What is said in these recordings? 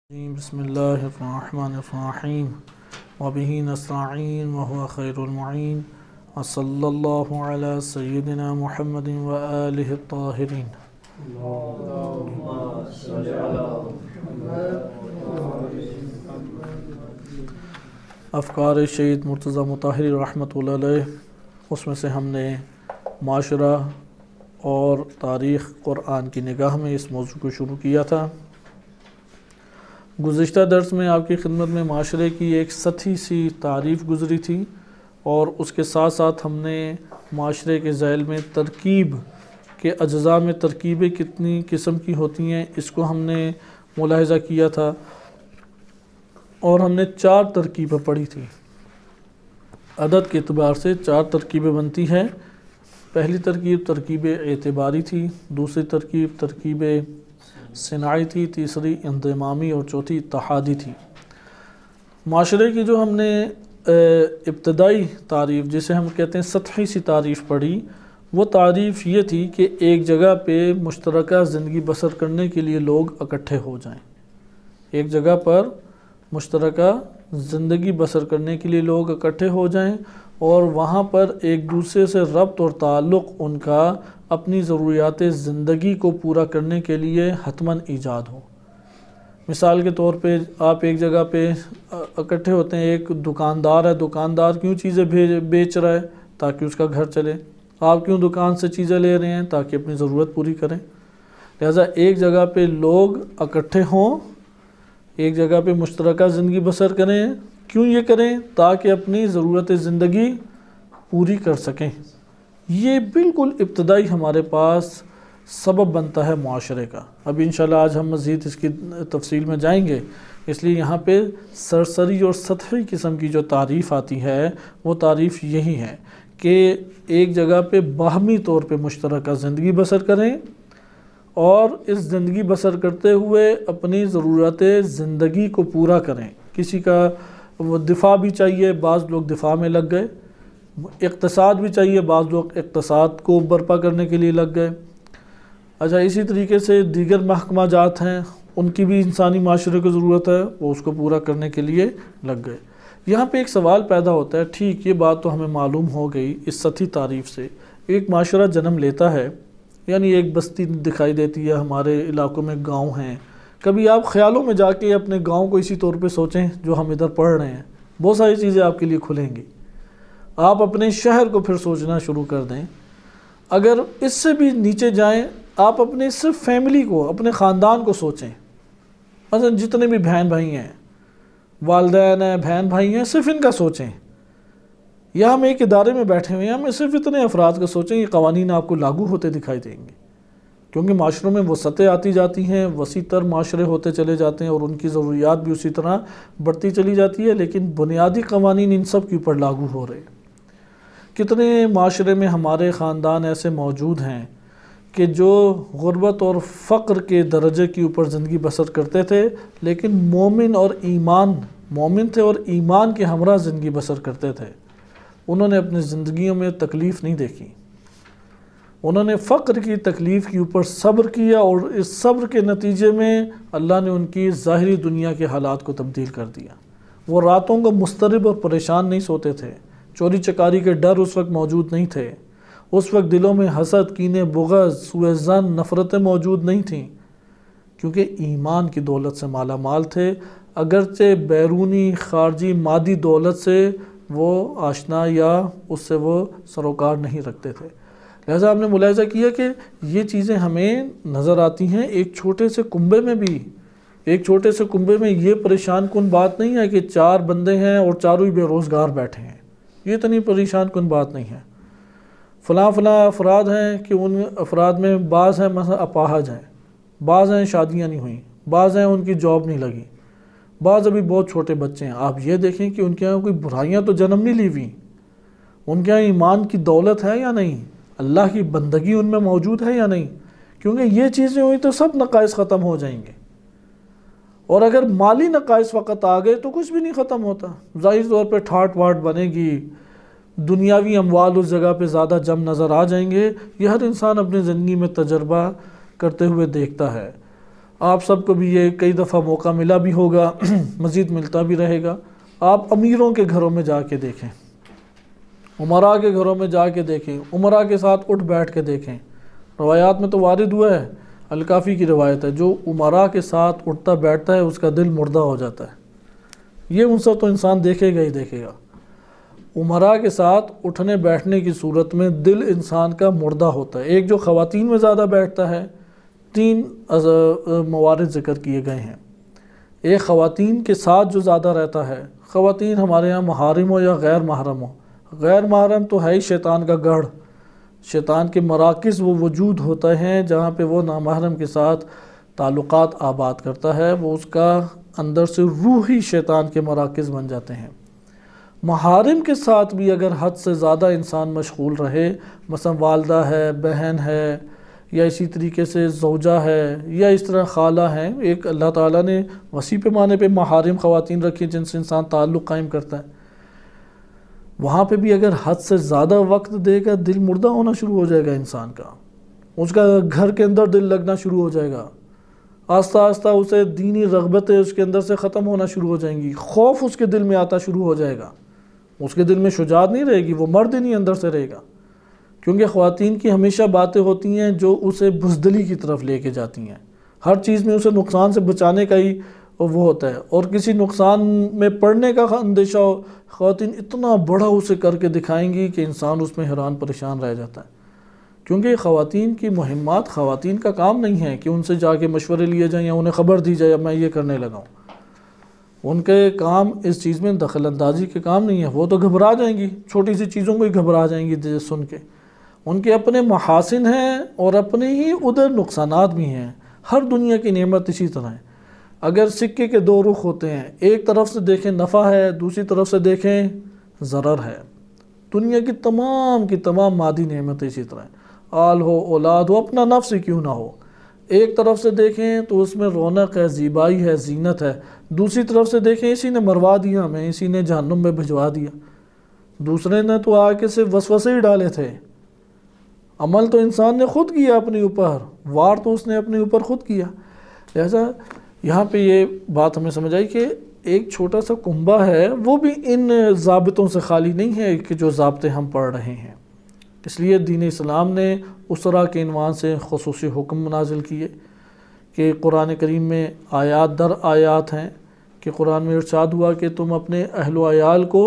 بسم اللہ الرحمن الرحیم وبہ نستعین وهو خیر المعین وصلی اللہ علی سیدنا محمد وآلہ الطاہرین۔ افکار شہید مرتضیٰ مطہری رحمۃ اللہ علیہ، اس میں سے ہم نے معاشرہ اور تاریخ قرآن کی نگاہ میں اس موضوع کو شروع کیا تھا۔ گزشتہ درس میں آپ کی خدمت میں معاشرے کی ایک سطحی سی تعریف گزری تھی، اور اس کے ساتھ ساتھ ہم نے معاشرے کے ذیل میں ترکیب کے اجزاء میں ترکیبیں کتنی قسم کی ہوتی ہیں اس کو ہم نے ملاحظہ کیا تھا، اور ہم نے 4 ترکیبیں پڑھی تھی۔ عدد کے اعتبار سے 4 ترکیبیں بنتی ہیں۔ پہلی ترکیب ترکیب اعتباری تھی، دوسری ترکیب ترکیب صناعی تھی، تیسری انضمامی اور چوتھی اتحادی تھی۔ معاشرے کی جو ہم نے ابتدائی تعریف، جسے ہم کہتے ہیں سطحی سی تعریف پڑھی، وہ تعریف یہ تھی کہ ایک جگہ پہ مشترکہ زندگی بسر کرنے کے لیے لوگ اکٹھے ہو جائیں۔ ایک جگہ پر مشترکہ زندگی بسر کرنے کے لیے لوگ اکٹھے ہو جائیں، اور وہاں پر ایک دوسرے سے ربط اور تعلق ان کا اپنی ضروریات زندگی کو پورا کرنے کے لیے حتماً ایجاد ہو۔ مثال کے طور پہ آپ ایک جگہ پہ اکٹھے ہوتے ہیں، ایک دکاندار ہے، دکاندار کیوں چیزیں بیچ رہا ہے؟ تاکہ اس کا گھر چلے۔ آپ کیوں دکان سے چیزیں لے رہے ہیں؟ تاکہ اپنی ضرورت پوری کریں۔ لہذا ایک جگہ پہ لوگ اکٹھے ہوں، ایک جگہ پہ مشترکہ زندگی بسر کریں۔ کیوں یہ کریں؟ تاکہ اپنی ضرورت زندگی پوری کر سکیں۔ یہ بالکل ابتدائی ہمارے پاس سبب بنتا ہے معاشرے کا۔ اب انشاءاللہ آج ہم مزید اس کی تفصیل میں جائیں گے، اس لیے یہاں پہ سرسری اور سطحی قسم کی جو تعریف آتی ہے وہ تعریف یہی ہے کہ ایک جگہ پہ باہمی طور پہ مشترکہ زندگی بسر کریں، اور اس زندگی بسر کرتے ہوئے اپنی ضرورت زندگی کو پورا کریں۔ کسی کا وہ دفاع بھی چاہیے، بعض لوگ دفاع میں لگ گئے۔ اقتصاد بھی چاہیے، بعض لوگ اقتصاد کو برپا کرنے کے لیے لگ گئے۔ اچھا، اسی طریقے سے دیگر محکمہ جات ہیں، ان کی بھی انسانی معاشرے کو ضرورت ہے، وہ اس کو پورا کرنے کے لیے لگ گئے۔ یہاں پہ ایک سوال پیدا ہوتا ہے، ٹھیک یہ بات تو ہمیں معلوم ہو گئی اس سطحی تعریف سے، ایک معاشرہ جنم لیتا ہے، یعنی ایک بستی دکھائی دیتی ہے، ہمارے علاقوں میں گاؤں ہیں۔ کبھی آپ خیالوں میں جا کے اپنے گاؤں کو اسی طور پہ سوچیں جو ہم ادھر پڑھ رہے ہیں، بہت ساری چیزیں آپ کے لیے کھلیں گی۔ آپ اپنے شہر کو پھر سوچنا شروع کر دیں۔ اگر اس سے بھی نیچے جائیں، آپ اپنے صرف فیملی کو، اپنے خاندان کو سوچیں۔ مثلا جتنے بھی بہن بھائی ہیں، والدین ہیں، بہن بھائی ہیں، صرف ان کا سوچیں۔ یا ہم ایک ادارے میں بیٹھے ہوئے ہیں، ہمیں صرف اتنے افراد کا سوچیں، یہ قوانین آپ کو لاگو ہوتے دکھائی دیں گے، کیونکہ معاشروں میں وسعتیں آتی جاتی ہیں، وسیع تر معاشرے ہوتے چلے جاتے ہیں، اور ان کی ضروریات بھی اسی طرح بڑھتی چلی جاتی ہے، لیکن بنیادی قوانین ان سب کے اوپر لاگو ہو رہے ہیں۔ کتنے معاشرے میں ہمارے خاندان ایسے موجود ہیں کہ جو غربت اور فقر کے درجے کے اوپر زندگی بسر کرتے تھے، لیکن مومن تھے اور ایمان کے ہمراہ زندگی بسر کرتے تھے۔ انہوں نے اپنی زندگیوں میں تکلیف نہیں دیکھی، انہوں نے فقر کی تکلیف کے اوپر صبر کیا، اور اس صبر کے نتیجے میں اللہ نے ان کی ظاہری دنیا کے حالات کو تبدیل کر دیا۔ وہ راتوں کو مضطرب اور پریشان نہیں سوتے تھے، چوری چکاری کے ڈر اس وقت موجود نہیں تھے، اس وقت دلوں میں حسد، کینے، بغض، سوء ظن، نفرتیں موجود نہیں تھیں، کیونکہ ایمان کی دولت سے مالا مال تھے، اگرچہ بیرونی خارجی مادی دولت سے وہ آشنا یا اس سے وہ سروکار نہیں رکھتے تھے۔ لہذا ہم نے ملاحظہ کیا کہ یہ چیزیں ہمیں نظر آتی ہیں ایک چھوٹے سے کنبے میں بھی۔ ایک چھوٹے سے کنبے میں یہ پریشان کن بات نہیں ہے کہ 4 بندے ہیں اور چاروں ہی بے روزگار بیٹھے ہیں، یہ اتنی پریشان کن بات نہیں ہے۔ فلاں افراد ہیں کہ ان افراد میں بعض ہیں مثلا اپاہج ہیں، بعض ہیں شادیاں نہیں ہوئیں، بعض ہیں ان کی جاب نہیں لگی، بعض ابھی بہت چھوٹے بچے ہیں۔ آپ یہ دیکھیں کہ ان کے یہاں کوئی برائیاں تو جنم نہیں لی ہوئی، ان کے یہاں ایمان کی دولت ہے یا نہیں، اللہ کی بندگی ان میں موجود ہے یا نہیں، کیونکہ یہ چیزیں ہوئی تو سب نقائص ختم ہو جائیں گے۔ اور اگر مالی نقائص وقت آ گئے تو کچھ بھی نہیں ختم ہوتا، ظاہر طور پہ ٹھاٹ واٹ بنے گی، دنیاوی اموال اس جگہ پہ زیادہ جم نظر آ جائیں گے۔ یہ ہر انسان اپنی زندگی میں تجربہ کرتے ہوئے دیکھتا ہے۔ آپ سب کو بھی یہ کئی دفعہ موقع ملا بھی ہوگا، مزید ملتا بھی رہے گا۔ آپ امیروں کے گھروں میں جا کے دیکھیں، امراء کے گھروں میں جا کے دیکھیں، امراء کے ساتھ اٹھ بیٹھ کے دیکھیں۔ روایات میں تو وارد ہوا ہے، الکافی کی روایت ہے، جو امراء کے ساتھ اٹھتا بیٹھتا ہے اس کا دل مردہ ہو جاتا ہے۔ یہ عنصر تو انسان دیکھے گا ہی دیکھے گا۔ امراء کے ساتھ اٹھنے بیٹھنے کی صورت میں دل انسان کا مردہ ہوتا ہے۔ ایک جو خواتین میں زیادہ بیٹھتا ہے، 3 موارد ذکر کیے گئے ہیں۔ ایک خواتین کے ساتھ جو زیادہ رہتا ہے، خواتین ہمارے ہاں محارم ہو یا غیر محرم ہو، غیر محرم تو ہے ہی شیطان کا گڑھ، شیطان کے مراکز وہ وجود ہوتے ہیں جہاں پہ وہ نامحرم کے ساتھ تعلقات آباد کرتا ہے، وہ اس کا اندر سے روحی شیطان کے مراکز بن جاتے ہیں۔ محارم کے ساتھ بھی اگر حد سے زیادہ انسان مشغول رہے، مثلا والدہ ہے، بہن ہے، یا اسی طریقے سے زوجہ ہے، یا اس طرح خالہ ہیں، ایک اللہ تعالیٰ نے وسیع پیمانے پہ محارم خواتین رکھی جن سے انسان تعلق قائم کرتا ہے، وہاں پہ بھی اگر حد سے زیادہ وقت دے گا دل مردہ ہونا شروع ہو جائے گا انسان کا، اس کا گھر کے اندر دل لگنا شروع ہو جائے گا، آہستہ آہستہ اسے دینی رغبتیں اس کے اندر سے ختم ہونا شروع ہو جائیں گی، خوف اس کے دل میں آتا شروع ہو جائے گا، اس کے دل میں شجاعت نہیں رہے گی، وہ مرد ہی نہیں اندر سے رہے گا، کیونکہ خواتین کی ہمیشہ باتیں ہوتی ہیں جو اسے بزدلی کی طرف لے کے جاتی ہیں، ہر چیز میں اسے نقصان سے بچانے کا ہی وہ ہوتا ہے، اور کسی نقصان میں پڑنے کا اندیشہ ہو، خواتین اتنا بڑا اسے کر کے دکھائیں گی کہ انسان اس میں حیران پریشان رہ جاتا ہے، کیونکہ خواتین کی مہمات، خواتین کا کام نہیں ہے کہ ان سے جا کے مشورے لیے جائیں یا انہیں خبر دی جائے اب میں یہ کرنے لگا ہوں، ان کے کام اس چیز میں دخل اندازی کے کام نہیں ہے، وہ تو گھبرا جائیں گی، چھوٹی سی چیزوں کو ہی گھبرا جائیں گی سن کے، ان کے اپنے محاسن ہیں اور اپنے ہی ادھر نقصانات بھی ہیں، ہر دنیا کی نعمت اسی طرح ہے، اگر سکے کے 2 رخ ہوتے ہیں، ایک طرف سے دیکھیں نفع ہے، دوسری طرف سے دیکھیں ضرر ہے، دنیا کی تمام مادی نعمتیں اسی طرح ہیں، آل ہو، اولاد ہو، اپنا نفس ہی کیوں نہ ہو، ایک طرف سے دیکھیں تو اس میں رونق ہے، زیبائی ہے، زینت ہے، دوسری طرف سے دیکھیں اسی نے مروا دیا ہمیں، اسی نے جہنم میں بھجوا دیا، دوسرے نے تو آ کے صرف وسوسے ہی ڈالے تھے، عمل تو انسان نے خود کیا اپنے اوپر، وار تو اس نے اپنے اوپر خود کیا، لہذا یہاں پہ یہ بات ہمیں سمجھ آئی کہ ایک چھوٹا سا کنبہ ہے وہ بھی ان ضابطوں سے خالی نہیں ہے کہ جو ضابطے ہم پڑھ رہے ہیں، اس لیے دین اسلام نے اسرہ کے عنوان سے خصوصی حکم نازل کیے کہ قرآن کریم میں آیات در آیات ہیں کہ قرآن میں ارشاد ہوا کہ تم اپنے اہل و عیال کو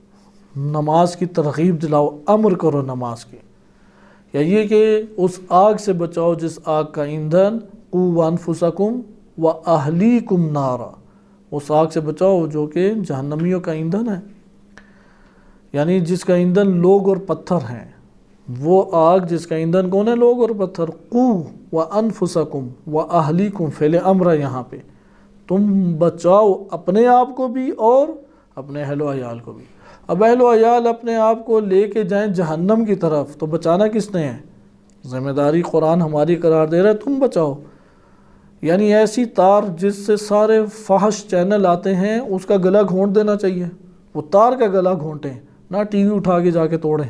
نماز کی ترغیب دلاؤ، امر کرو نماز کی، یا یہ کہ اس آگ سے بچاؤ جس آگ کا ایندھن قوا انفسکم وَأَهْلِيكُمْ نَارًا، اس آگ سے بچاؤ جو کہ جہنمیوں کا ایندھن ہے، یعنی جس کا ایندھن لوگ اور پتھر ہیں، وہ آگ جس کا ایندھن کون ہے؟ لوگ اور پتھر، قُوا وَأَنفُسَكُمْ وَأَهْلِيكُمْ فعل امر ہے یہاں پہ، تم بچاؤ اپنے آپ کو بھی اور اپنے اہل و عیال کو بھی۔ اب اہل و عیال اپنے آپ کو لے کے جائیں جہنم کی طرف تو بچانا کس نے ہے؟ ذمہ داری قرآن ہماری قرار دے رہا ہے، تم بچاؤ، یعنی ایسی تار جس سے سارے فحش چینل آتے ہیں اس کا گلا گھونٹ دینا چاہیے، وہ تار کا گلا گھونٹیں، نہ ٹی وی اٹھا کے جا کے توڑیں،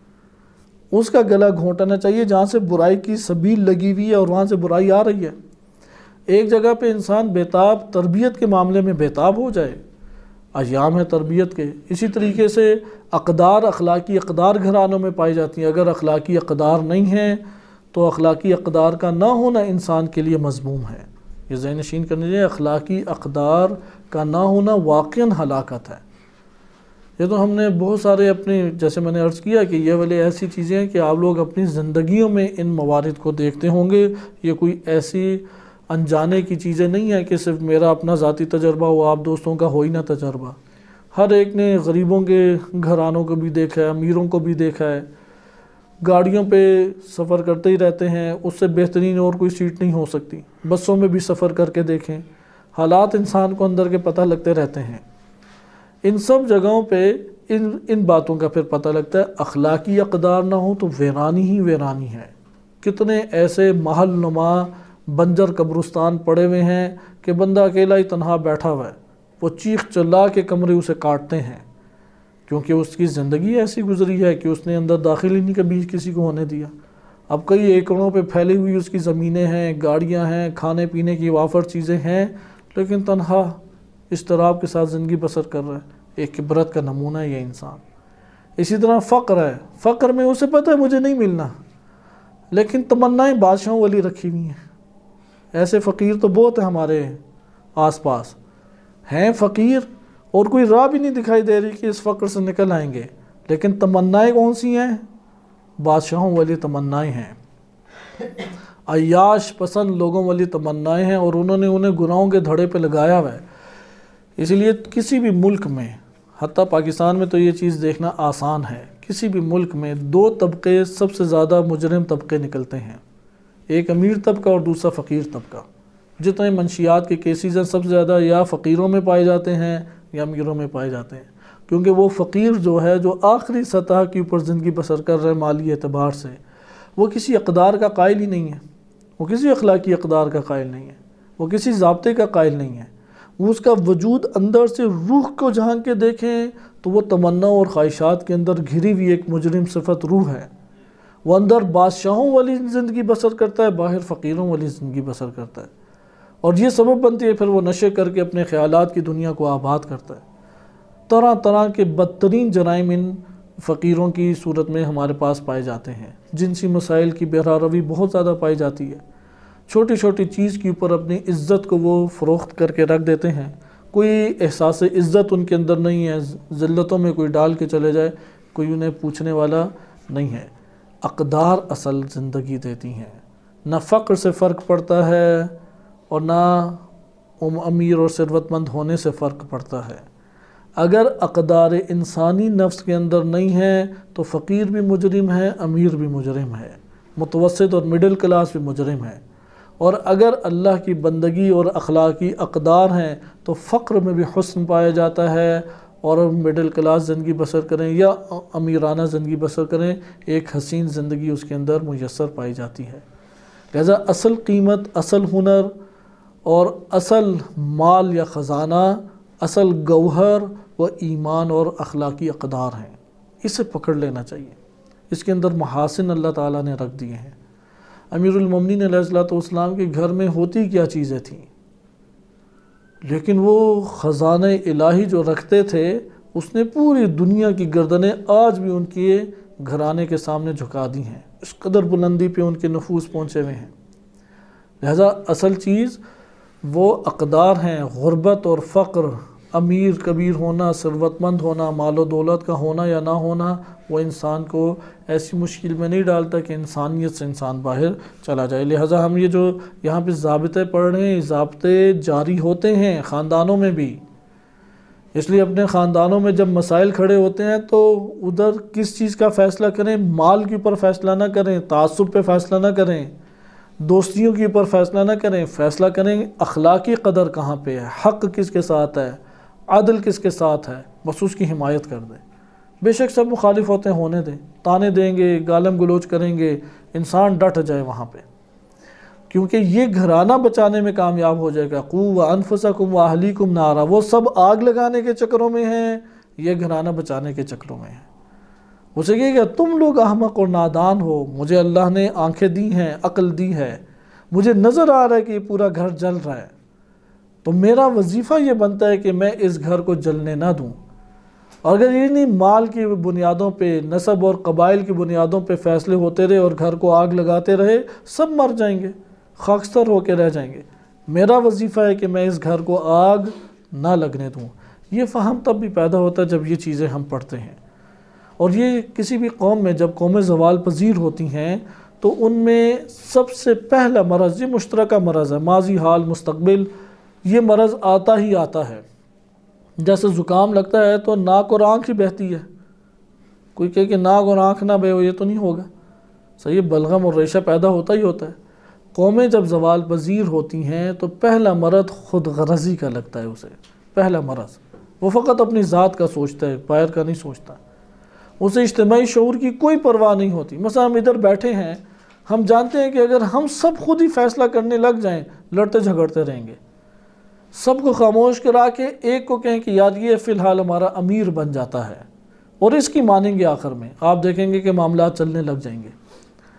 اس کا گلا گھونٹنا چاہیے جہاں سے برائی کی سبیل لگی ہوئی ہے اور وہاں سے برائی آ رہی ہے۔ ایک جگہ پہ انسان بیتاب، تربیت کے معاملے میں بیتاب ہو جائے، ایام ہے تربیت کے، اسی طریقے سے اقدار، اخلاقی اقدار گھرانوں میں پائی جاتی ہیں، اگر اخلاقی اقدار نہیں ہیں تو اخلاقی اقدار کا نہ ہونا انسان کے لیے مذموم ہے، یہ ذہن نشین کرنے چاہیے، اخلاقی اقدار کا نہ ہونا واقعاً ہلاکت ہے۔ یہ تو ہم نے بہت سارے اپنے، جیسے میں نے عرض کیا کہ یہ والے ایسی چیزیں ہیں کہ آپ لوگ اپنی زندگیوں میں ان موارد کو دیکھتے ہوں گے، یہ کوئی ایسی انجانے کی چیزیں نہیں ہیں کہ صرف میرا اپنا ذاتی تجربہ ہو، آپ دوستوں کا ہو ہی نہ تجربہ، ہر ایک نے غریبوں کے گھرانوں کو بھی دیکھا ہے، امیروں کو بھی دیکھا ہے، گاڑیوں پہ سفر کرتے ہی رہتے ہیں، اس سے بہترین اور کوئی سیٹ نہیں ہو سکتی، بسوں میں بھی سفر کر کے دیکھیں، حالات انسان کو اندر کے پتہ لگتے رہتے ہیں، ان سب جگہوں پہ ان باتوں کا پھر پتہ لگتا ہے، اخلاقی اقدار نہ ہو تو ویرانی ہی ویرانی ہے۔ کتنے ایسے محل نما بنجر قبرستان پڑے ہوئے ہیں کہ بندہ اکیلا ہی تنہا بیٹھا ہوا ہے، وہ چیخ چلا کے کمرے اسے کاٹتے ہیں، کیونکہ اس کی زندگی ایسی گزری ہے کہ اس نے اندر داخل ہی نہیں کبھی کسی کو ہونے دیا۔ اب کئی ایکڑوں پہ پھیلی ہوئی اس کی زمینیں ہیں، گاڑیاں ہیں، کھانے پینے کی وافر چیزیں ہیں، لیکن تنہا اضطراب کے ساتھ زندگی بسر کر رہا ہے۔ ایک عبرت کا نمونہ ہے یہ انسان۔ اسی طرح فقر ہے، فقر میں اسے پتہ ہے مجھے نہیں ملنا، لیکن تمنائیں بادشاہوں والی رکھی ہوئی ہیں۔ ایسے فقیر تو بہت ہیں ہمارے آس پاس، ہیں فقیر اور کوئی راہ بھی نہیں دکھائی دے رہی کہ اس فقر سے نکل آئیں گے، لیکن تمنائیں کون سی ہیں؟ بادشاہوں والی تمنائیں ہیں، عیاش پسند لوگوں والی تمنائیں ہیں، اور انہوں نے انہیں گناہوں کے دھڑے پہ لگایا ہوا ہے۔ اس لیے کسی بھی ملک میں، حتیٰ پاکستان میں تو یہ چیز دیکھنا آسان ہے، کسی بھی ملک میں دو طبقے سب سے زیادہ مجرم طبقے نکلتے ہیں، ایک امیر طبقہ اور دوسرا فقیر طبقہ۔ جتنے منشیات کے کیسز ہیں سب سے زیادہ یا فقیروں میں پائے جاتے ہیں یا امیروں میں پائے جاتے ہیں، کیونکہ وہ فقیر جو ہے، جو آخری سطح کے اوپر زندگی بسر کر رہے ہیں مالی اعتبار سے، وہ کسی اقدار کا قائل ہی نہیں ہے، وہ کسی اخلاقی اقدار کا قائل نہیں ہے، وہ کسی ضابطے کا قائل نہیں ہے۔ وہ اس کا وجود اندر سے روح کو جھانک کے دیکھیں تو وہ تمنا اور خواہشات کے اندر گھری ہوئی ایک مجرم صفت روح ہے۔ وہ اندر بادشاہوں والی زندگی بسر کرتا ہے، باہر فقیروں والی زندگی بسر کرتا ہے، اور یہ سبب بنتی ہے پھر وہ نشے کر کے اپنے خیالات کی دنیا کو آباد کرتا ہے۔ طرح طرح کے بدترین جرائم ان فقیروں کی صورت میں ہمارے پاس پائے جاتے ہیں۔ جنسی مسائل کی بہراروی بہت زیادہ پائی جاتی ہے، چھوٹی چھوٹی چیز کے اوپر اپنی عزت کو وہ فروخت کر کے رکھ دیتے ہیں، کوئی احساس عزت ان کے اندر نہیں ہے، ذلتوں میں کوئی ڈال کے چلے جائے کوئی انہیں پوچھنے والا نہیں ہے۔ اقدار اصل زندگی دیتی ہیں، نہ فقر سے فرق پڑتا ہے اور نہ امیر اور ثروت مند ہونے سے فرق پڑتا ہے۔ اگر اقدار انسانی نفس کے اندر نہیں ہے تو فقیر بھی مجرم ہے، امیر بھی مجرم ہے، متوسط اور مڈل کلاس بھی مجرم ہے۔ اور اگر اللہ کی بندگی اور اخلاقی اقدار ہیں تو فقر میں بھی حسن پایا جاتا ہے، اور مڈل کلاس زندگی بسر کریں یا امیرانہ زندگی بسر کریں، ایک حسین زندگی اس کے اندر میسر پائی جاتی ہے۔ لہذا اصل قیمت، اصل ہنر اور اصل مال یا خزانہ، اصل گوہر وہ ایمان اور اخلاقی اقدار ہیں، اسے پکڑ لینا چاہیے۔ اس کے اندر محاسن اللہ تعالیٰ نے رکھ دیے ہیں۔ امیر المومنین علیہ السلام کے گھر میں ہوتی کیا چیزیں تھیں، لیکن وہ خزانہ الہی جو رکھتے تھے اس نے پوری دنیا کی گردنیں آج بھی ان کے گھرانے کے سامنے جھکا دی ہیں، اس قدر بلندی پہ ان کے نفوذ پہنچے ہوئے ہیں۔ لہذا اصل چیز وہ اقدار ہیں، غربت اور فقر، امیر کبیر ہونا، ثروت مند ہونا، مال و دولت کا ہونا یا نہ ہونا، وہ انسان کو ایسی مشکل میں نہیں ڈالتا کہ انسانیت سے انسان باہر چلا جائے۔ لہٰذا ہم یہ جو یہاں پہ ضابطے پڑھ رہے ہیں، ضابطے جاری ہوتے ہیں خاندانوں میں بھی، اس لیے اپنے خاندانوں میں جب مسائل کھڑے ہوتے ہیں تو ادھر کس چیز کا فیصلہ کریں، مال کے اوپر فیصلہ نہ کریں، تعصب پہ فیصلہ نہ کریں، دوستیوں کے اوپر فیصلہ نہ کریں، فیصلہ کریں اخلاقی قدر کہاں پہ ہے، حق کس کے ساتھ ہے، عدل کس کے ساتھ ہے، بس اس کی حمایت کر دیں۔ بے شک سب مخالف ہوتے ہیں، ہونے دیں، تانے دیں گے، گالم گلوچ کریں گے، انسان ڈٹ جائے وہاں پہ، کیونکہ یہ گھرانہ بچانے میں کامیاب ہو جائے گا۔ قُوُّوا أَنفُسَكُمْ وَأَهْلِيكُمْ نَارًا، وہ سب آگ لگانے کے چکروں میں ہیں، یہ گھرانہ بچانے کے چکروں میں ہیں۔ اسے کہے گا تم لوگ احمق اور نادان ہو، مجھے اللہ نے آنکھیں دی ہیں، عقل دی ہے، مجھے نظر آ رہا ہے کہ یہ پورا گھر جل رہا ہے، تو میرا وظیفہ یہ بنتا ہے کہ میں اس گھر کو جلنے نہ دوں۔ اور اگر یہ نہیں مال کی بنیادوں پہ، نسب اور قبائل کی بنیادوں پہ فیصلے ہوتے رہے اور گھر کو آگ لگاتے رہے، سب مر جائیں گے، خاکستر ہو کے رہ جائیں گے۔ میرا وظیفہ ہے کہ میں اس گھر کو آگ نہ لگنے دوں۔ یہ فہم تب بھی پیدا ہوتا ہے جب یہ چیزیں ہم پڑھتے ہیں، اور یہ کسی بھی قوم میں جب قومیں زوال پذیر ہوتی ہیں تو ان میں سب سے پہلا مرض، یہ مشترکہ مرض ہے، ماضی حال مستقبل، یہ مرض آتا ہی آتا ہے۔ جیسے زکام لگتا ہے تو ناک اور آنکھ ہی بہتی ہے، کوئی کہے کہ ناک اور آنکھ نہ بہے، یہ تو نہیں ہوگا، صحیح، بلغم اور ریشہ پیدا ہوتا ہی ہوتا ہے۔ قومیں جب زوال پذیر ہوتی ہیں تو پہلا مرض خود غرضی کا لگتا ہے اسے، پہلا مرض، وہ فقط اپنی ذات کا سوچتا ہے، باہر کا نہیں سوچتا، اسے اجتماعی شعور کی کوئی پرواہ نہیں ہوتی۔ مثلا ہم ادھر بیٹھے ہیں، ہم جانتے ہیں کہ اگر ہم سب خود ہی فیصلہ کرنے لگ جائیں لڑتے جھگڑتے رہیں گے، سب کو خاموش کرا کے ایک کو کہیں کہ یار یہ فی الحال ہمارا امیر بن جاتا ہے اور اس کی مانیں گے، آخر میں آپ دیکھیں گے کہ معاملات چلنے لگ جائیں گے۔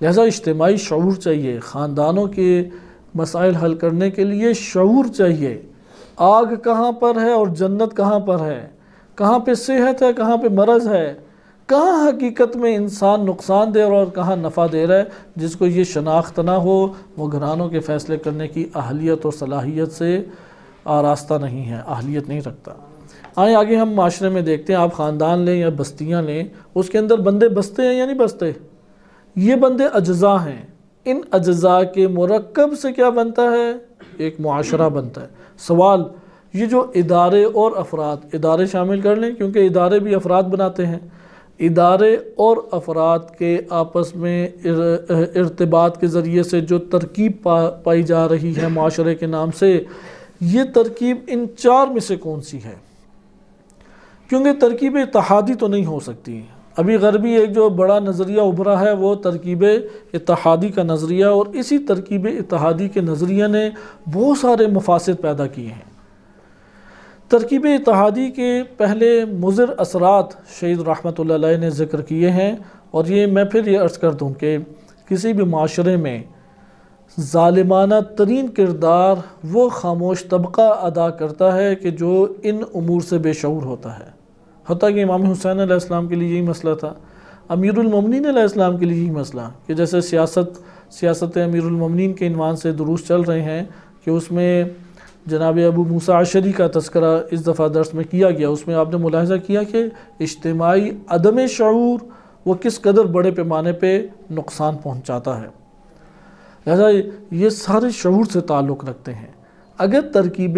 لہذا اجتماعی شعور چاہیے، خاندانوں کے مسائل حل کرنے کے لیے شعور چاہیے۔ آگ کہاں پر ہے اور جنت کہاں پر ہے، کہاں پہ صحت ہے، کہاں پہ مرض ہے، کہاں حقیقت میں انسان نقصان دے رہا اور کہاں نفع دے رہا ہے۔ جس کو یہ شناخت نہ ہو وہ گھرانوں کے فیصلے کرنے کی اہلیت اور صلاحیت سے آراستہ نہیں ہے، اہلیت نہیں رکھتا۔ آئیں آگے ہم معاشرے میں دیکھتے ہیں، آپ خاندان لیں یا بستیاں لیں، اس کے اندر بندے بستے ہیں یا نہیں بستے؟ یہ بندے اجزاء ہیں، ان اجزاء کے مرکب سے کیا بنتا ہے؟ ایک معاشرہ بنتا ہے۔ سوال یہ جو ادارے اور افراد، ادارے شامل کر لیں کیونکہ ادارے بھی افراد بناتے ہیں، ادارے اور افراد کے آپس میں ارتباط کے ذریعے سے جو ترکیب پائی جا رہی ہے معاشرے کے نام سے، یہ ترکیب ان چار میں سے کون سی ہے؟ کیونکہ ترکیب اتحادی تو نہیں ہو سکتی۔ ابھی غربی ایک جو بڑا نظریہ ابھرا ہے وہ ترکیب اتحادی کا نظریہ، اور اسی ترکیب اتحادی کے نظریے نے بہت سارے مفاسد پیدا کیے ہیں۔ ترکیب اتحادی کے پہلے مضر اثرات شہید رحمۃ اللہ علیہ نے ذکر کیے ہیں، اور یہ میں پھر یہ عرض کر دوں کہ کسی بھی معاشرے میں ظالمانہ ترین کردار وہ خاموش طبقہ ادا کرتا ہے کہ جو ان امور سے بے شعور ہوتا ہے۔ حتیٰ کہ امام حسین علیہ السلام کے لیے یہی مسئلہ تھا، امیر المومنین علیہ السلام کے لیے یہی مسئلہ، کہ جیسے سیاست امیر المومنین کے عنوان سے دروس چل رہے ہیں کہ اس میں جناب ابو موسیٰ اشعری کا تذکرہ اس دفعہ درس میں کیا گیا۔ اس میں آپ نے ملاحظہ کیا کہ اجتماعی عدم شعور وہ کس قدر بڑے پیمانے پہ نقصان پہنچاتا ہے۔ لہذا یہ سارے شعور سے تعلق رکھتے ہیں۔ اگر ترکیب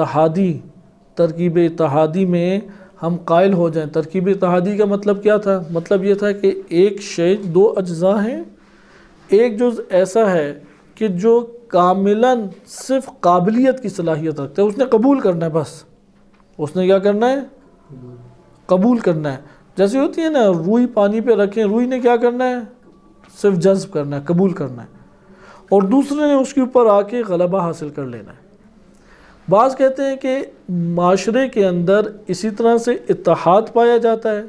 اتحادی میں ہم قائل ہو جائیں، ترکیب اتحادی کا مطلب کیا تھا؟ مطلب یہ تھا کہ ایک شے دو اجزاء ہیں، ایک جز ایسا ہے کہ جو کاملاً صرف قابلیت کی صلاحیت رکھتا ہے، اس نے قبول کرنا ہے، بس اس نے کیا کرنا ہے؟ قبول کرنا ہے۔ جیسے ہوتی ہے نا روئی پانی پہ رکھیں، روئی نے کیا کرنا ہے؟ صرف جذب کرنا ہے، قبول کرنا ہے، اور دوسرے نے اس کے اوپر آ کے غلبہ حاصل کر لینا ہے۔ بعض کہتے ہیں کہ معاشرے کے اندر اسی طرح سے اتحاد پایا جاتا ہے،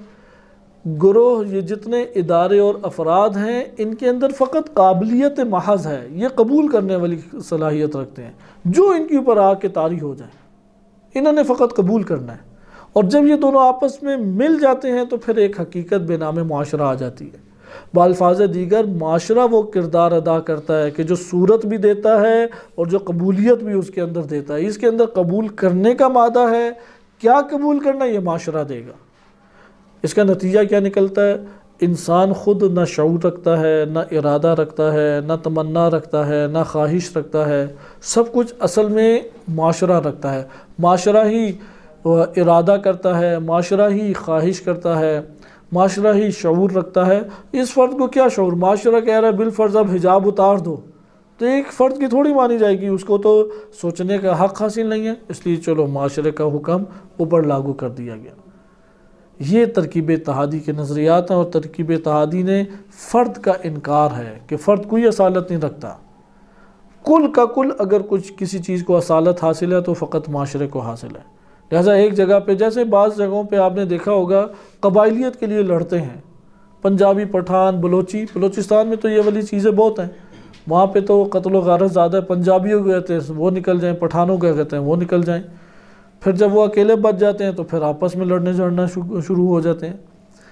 گروہ یہ جتنے ادارے اور افراد ہیں ان کے اندر فقط قابلیت محض ہے، یہ قبول کرنے والی صلاحیت رکھتے ہیں، جو ان کے اوپر آ کے طاری ہو جائے انہوں نے فقط قبول کرنا ہے۔ اور جب یہ دونوں آپس میں مل جاتے ہیں تو پھر ایک حقیقت بے نام معاشرہ آ جاتی ہے۔ بالفاظ دیگر معاشرہ وہ کردار ادا کرتا ہے کہ جو صورت بھی دیتا ہے اور جو قبولیت بھی اس کے اندر دیتا ہے۔ اس کے اندر قبول کرنے کا مادہ ہے، کیا قبول کرنا یہ معاشرہ دے گا۔ اس کا نتیجہ کیا نکلتا ہے؟ انسان خود نہ شعور رکھتا ہے، نہ ارادہ رکھتا ہے، نہ تمنا رکھتا ہے، نہ خواہش رکھتا ہے، سب کچھ اصل میں معاشرہ رکھتا ہے۔ معاشرہ ہی ارادہ کرتا ہے، معاشرہ ہی خواہش کرتا ہے، معاشرہ ہی شعور رکھتا ہے۔ اس فرد کو کیا شعور؟ معاشرہ کہہ رہا ہے بالفرض اب حجاب اتار دو، تو ایک فرد کی تھوڑی مانی جائے گی، اس کو تو سوچنے کا حق حاصل نہیں ہے، اس لیے چلو معاشرے کا حکم اوپر لاگو کر دیا گیا۔ یہ ترکیب اتحادی کے نظریات ہیں، اور ترکیب اتحادی نے فرد کا انکار ہے کہ فرد کوئی اصالت نہیں رکھتا۔ کل کا کل اگر کچھ کسی چیز کو اصالت حاصل ہے تو فقط معاشرے کو حاصل ہے۔ لہذا ایک جگہ پہ، جیسے بعض جگہوں پہ آپ نے دیکھا ہوگا قبائلیت کے لیے لڑتے ہیں، پنجابی، پٹھان، بلوچستان میں تو یہ والی چیزیں بہت ہیں، وہاں پہ تو قتل و غارت زیادہ ہے، پنجابیوں کو کہتے ہیں وہ نکل جائیں، پٹھانوں کو کہتے ہیں وہ نکل جائیں، پھر جب وہ اکیلے بچ جاتے ہیں تو پھر آپس میں لڑنے جھڑنا شروع ہو جاتے ہیں۔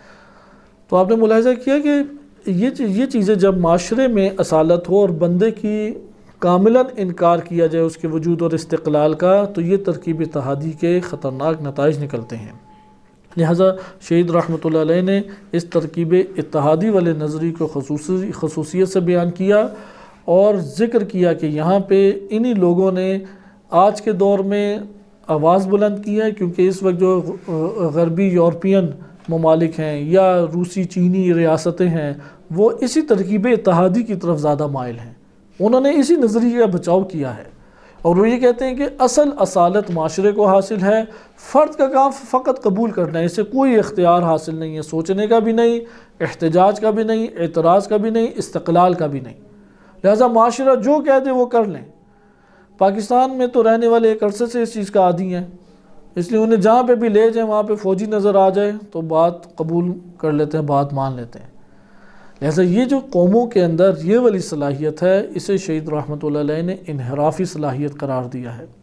تو آپ نے ملاحظہ کیا کہ یہ چیزیں جب معاشرے میں اصالت ہو اور بندے کی کاملاً انکار کیا جائے اس کے وجود اور استقلال کا، تو یہ ترکیب اتحادی کے خطرناک نتائج نکلتے ہیں۔ لہذا شہید رحمۃ اللہ علیہ نے اس ترکیب اتحادی والے نظریے کو خصوصیت سے بیان کیا اور ذکر کیا کہ یہاں پہ انہی لوگوں نے آج کے دور میں آواز بلند کی ہے، کیونکہ اس وقت جو غربی یورپین ممالک ہیں یا روسی چینی ریاستیں ہیں وہ اسی ترکیب اتحادی کی طرف زیادہ مائل ہیں، انہوں نے اسی نظریے کا بچاؤ کیا ہے، اور وہ یہ کہتے ہیں کہ اصل اصالت معاشرے کو حاصل ہے، فرد کا کام فقط قبول کرنا ہے، اسے کوئی اختیار حاصل نہیں ہے، سوچنے کا بھی نہیں، احتجاج کا بھی نہیں، اعتراض کا بھی نہیں، استقلال کا بھی نہیں۔ لہذا معاشرہ جو کہہ دے وہ کر لیں۔ پاکستان میں تو رہنے والے ایک عرصے سے اس چیز کا عادی ہیں، اس لیے انہیں جہاں پہ بھی لے جائیں وہاں پہ فوجی نظر آ جائے تو بات قبول کر لیتے ہیں، بات مان لیتے ہیں۔ لہذا یہ جو قوموں کے اندر یہ والی صلاحیت ہے، اسے شہید رحمۃ اللہ علیہ نے انحرافی صلاحیت قرار دیا ہے۔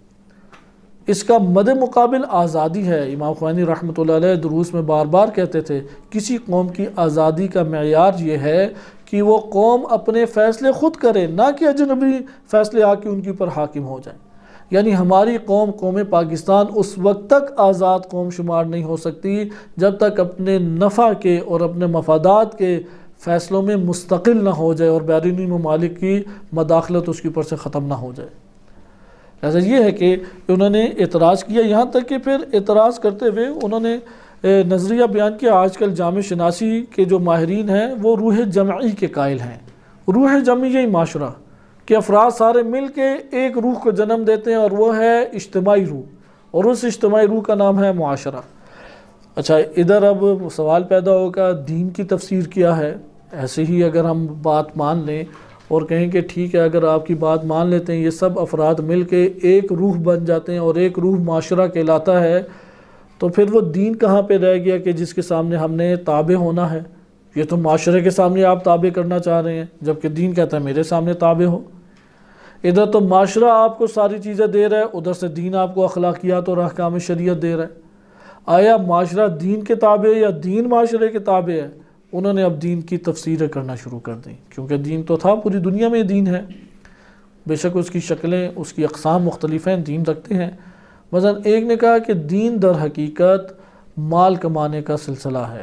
اس کا مد مقابل آزادی ہے۔ امام خوانی رحمۃ اللہ علیہ دروس میں بار بار کہتے تھے کسی قوم کی آزادی کا معیار یہ ہے کہ وہ قوم اپنے فیصلے خود کرے، نہ کہ اجنبی فیصلے آ کے ان کے اوپر حاکم ہو جائیں۔ یعنی ہماری قوم پاکستان اس وقت تک آزاد قوم شمار نہیں ہو سکتی جب تک اپنے نفع کے اور اپنے مفادات کے فیصلوں میں مستقل نہ ہو جائے اور بیرونی ممالک کی مداخلت اس کے اوپر سے ختم نہ ہو جائے۔ لہذا یہ ہے کہ انہوں نے اعتراض کیا، یہاں تک کہ پھر اعتراض کرتے ہوئے انہوں نے نظریہ بیان کیا۔ آج کل جامع شناسی کے جو ماہرین ہیں وہ روح جمعی کے قائل ہیں۔ روح جمعی یہی معاشرہ کہ افراد سارے مل کے ایک روح کو جنم دیتے ہیں، اور وہ ہے اجتماعی روح، اور اس اجتماعی روح کا نام ہے معاشرہ۔ اچھا، ادھر اب سوال پیدا ہوگا دین کی تفسیر کیا ہے؟ ایسے ہی اگر ہم بات مان لیں اور کہیں کہ ٹھیک ہے، اگر آپ کی بات مان لیتے ہیں، یہ سب افراد مل کے ایک روح بن جاتے ہیں اور ایک روح معاشرہ کہلاتا ہے، تو پھر وہ دین کہاں پہ رہ گیا کہ جس کے سامنے ہم نے تابع ہونا ہے؟ یہ تو معاشرے کے سامنے آپ تابع کرنا چاہ رہے ہیں، جبکہ دین کہتا ہے میرے سامنے تابع ہو۔ ادھر تو معاشرہ آپ کو ساری چیزیں دے رہا ہے، ادھر سے دین آپ کو اخلاقیات اور احکام شریعت دے رہا ہے۔ آیا معاشرہ دین کے تابع ہے یا دین معاشرے کے تابع ہے؟ انہوں نے اب دین کی تفسیریں کرنا شروع کر دیں، کیونکہ دین تو تھا، پوری دنیا میں دین ہے، بے شک اس کی شکلیں، اس کی اقسام مختلف ہیں، دین رکھتے ہیں۔ مثلا ایک نے کہا کہ دین در حقیقت مال کمانے کا سلسلہ ہے۔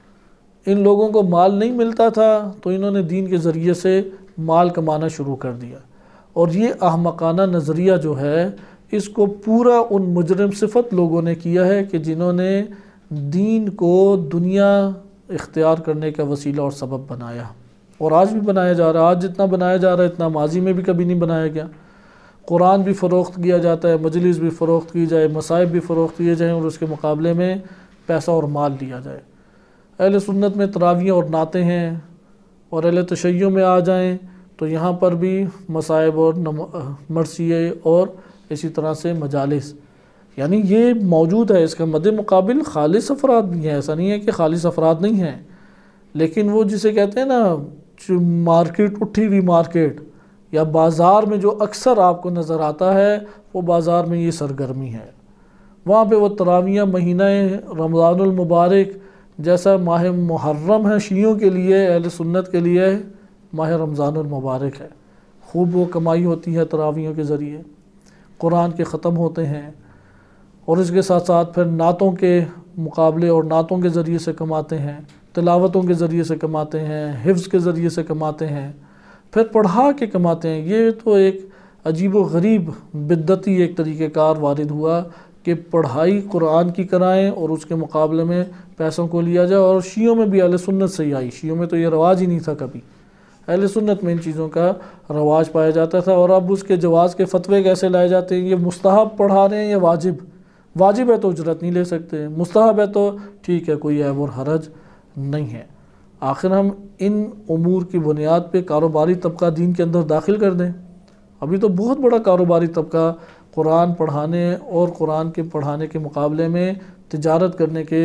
ان لوگوں کو مال نہیں ملتا تھا تو انہوں نے دین کے ذریعے سے مال کمانا شروع کر دیا، اور یہ احمقانہ نظریہ جو ہے اس کو پورا ان مجرم صفت لوگوں نے کیا ہے کہ جنہوں نے دین کو دنیا اختیار کرنے کا وسیلہ اور سبب بنایا، اور آج بھی بنایا جا رہا ہے۔ آج جتنا بنایا جا رہا ہے اتنا ماضی میں بھی کبھی نہیں بنایا گیا۔ قرآن بھی فروخت کیا جاتا ہے، مجلس بھی فروخت کی جائے، مصائب بھی فروخت کیے جائیں، اور اس کے مقابلے میں پیسہ اور مال لیا جائے۔ اہل سنت میں تراویح اور نعتیں ہیں، اور اہل تشیع میں آ جائیں تو یہاں پر بھی مصائب اور مرثیے اور اسی طرح سے مجالس، یعنی یہ موجود ہے۔ اس کا مد مقابل خالص افراد بھی ہیں، ایسا نہیں ہے کہ خالص افراد نہیں ہیں، لیکن وہ جسے کہتے ہیں نا مارکیٹ، اٹھی ہوئی مارکیٹ یا بازار میں جو اکثر آپ کو نظر آتا ہے، وہ بازار میں یہ سرگرمی ہے۔ وہاں پہ وہ تراویح مہینہ رمضان المبارک جیسا ماہ محرم ہے شیعوں کے لیے، اہل سنت کے لیے ماہ رمضان المبارک ہے۔ خوب وہ کمائی ہوتی ہے تراویحوں کے ذریعے، قرآن کے ختم ہوتے ہیں، اور اس کے ساتھ ساتھ پھر نعتوں کے مقابلے اور نعتوں کے ذریعے سے کماتے ہیں، تلاوتوں کے ذریعے سے کماتے ہیں، حفظ کے ذریعے سے کماتے ہیں، پھر پڑھا کے کماتے ہیں۔ یہ تو ایک عجیب و غریب بدعتی ایک طریقہ کار وارد ہوا کہ پڑھائی قرآن کی کرائیں اور اس کے مقابلے میں پیسوں کو لیا جائے، اور شیعوں میں بھی اہل سنت سے ہی آئی۔ شیعوں میں تو یہ رواج ہی نہیں تھا کبھی، اہل سنت میں ان چیزوں کا رواج پایا جاتا تھا۔ اور اب اس کے جواز کے فتوے کیسے لائے جاتے ہیں؟ یہ مستحب پڑھا رہے ہیں یا واجب؟ واجب ہے تو اجرت نہیں لے سکتے، مستحب ہے تو ٹھیک ہے، کوئی عیب اور حرج نہیں ہے۔ آخر ہم ان امور کی بنیاد پہ کاروباری طبقہ دین کے اندر داخل کر دیں؟ ابھی تو بہت بڑا کاروباری طبقہ قرآن پڑھانے اور قرآن کے پڑھانے کے مقابلے میں تجارت کرنے کے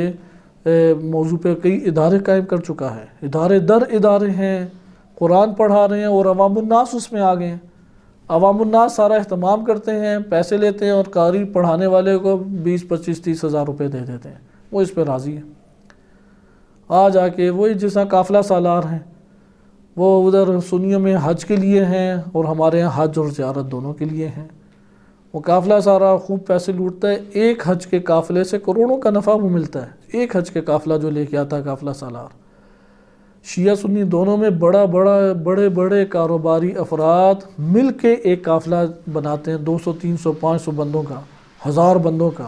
موضوع پہ کئی ادارے قائم کر چکا ہے۔ ادارے در ادارے ہیں، قرآن پڑھا رہے ہیں، اور عوام الناس اس میں آ گئے ہیں۔ عوام الناس سارا اہتمام کرتے ہیں، پیسے لیتے ہیں، اور قاری پڑھانے والے کو 20، 25، 30 ہزار روپے دے دیتے ہیں، وہ اس پہ راضی ہے۔ آ جا کے وہی جیسا قافلہ سالار ہیں، وہ ادھر سنیوں میں حج کے لیے ہیں اور ہمارے ہاں حج اور زیارت دونوں کے لیے ہیں۔ وہ قافلہ سارا خوب پیسے لوٹتا ہے، ایک حج کے قافلے سے کروڑوں کا نفع وہ ملتا ہے، ایک حج کے قافلہ جو لے کے آتا ہے قافلہ سالار۔ شیعہ سنی دونوں میں بڑے بڑے کاروباری افراد مل کے ایک قافلہ بناتے ہیں، 200، 300، 500 بندوں کا، 1000 بندوں کا۔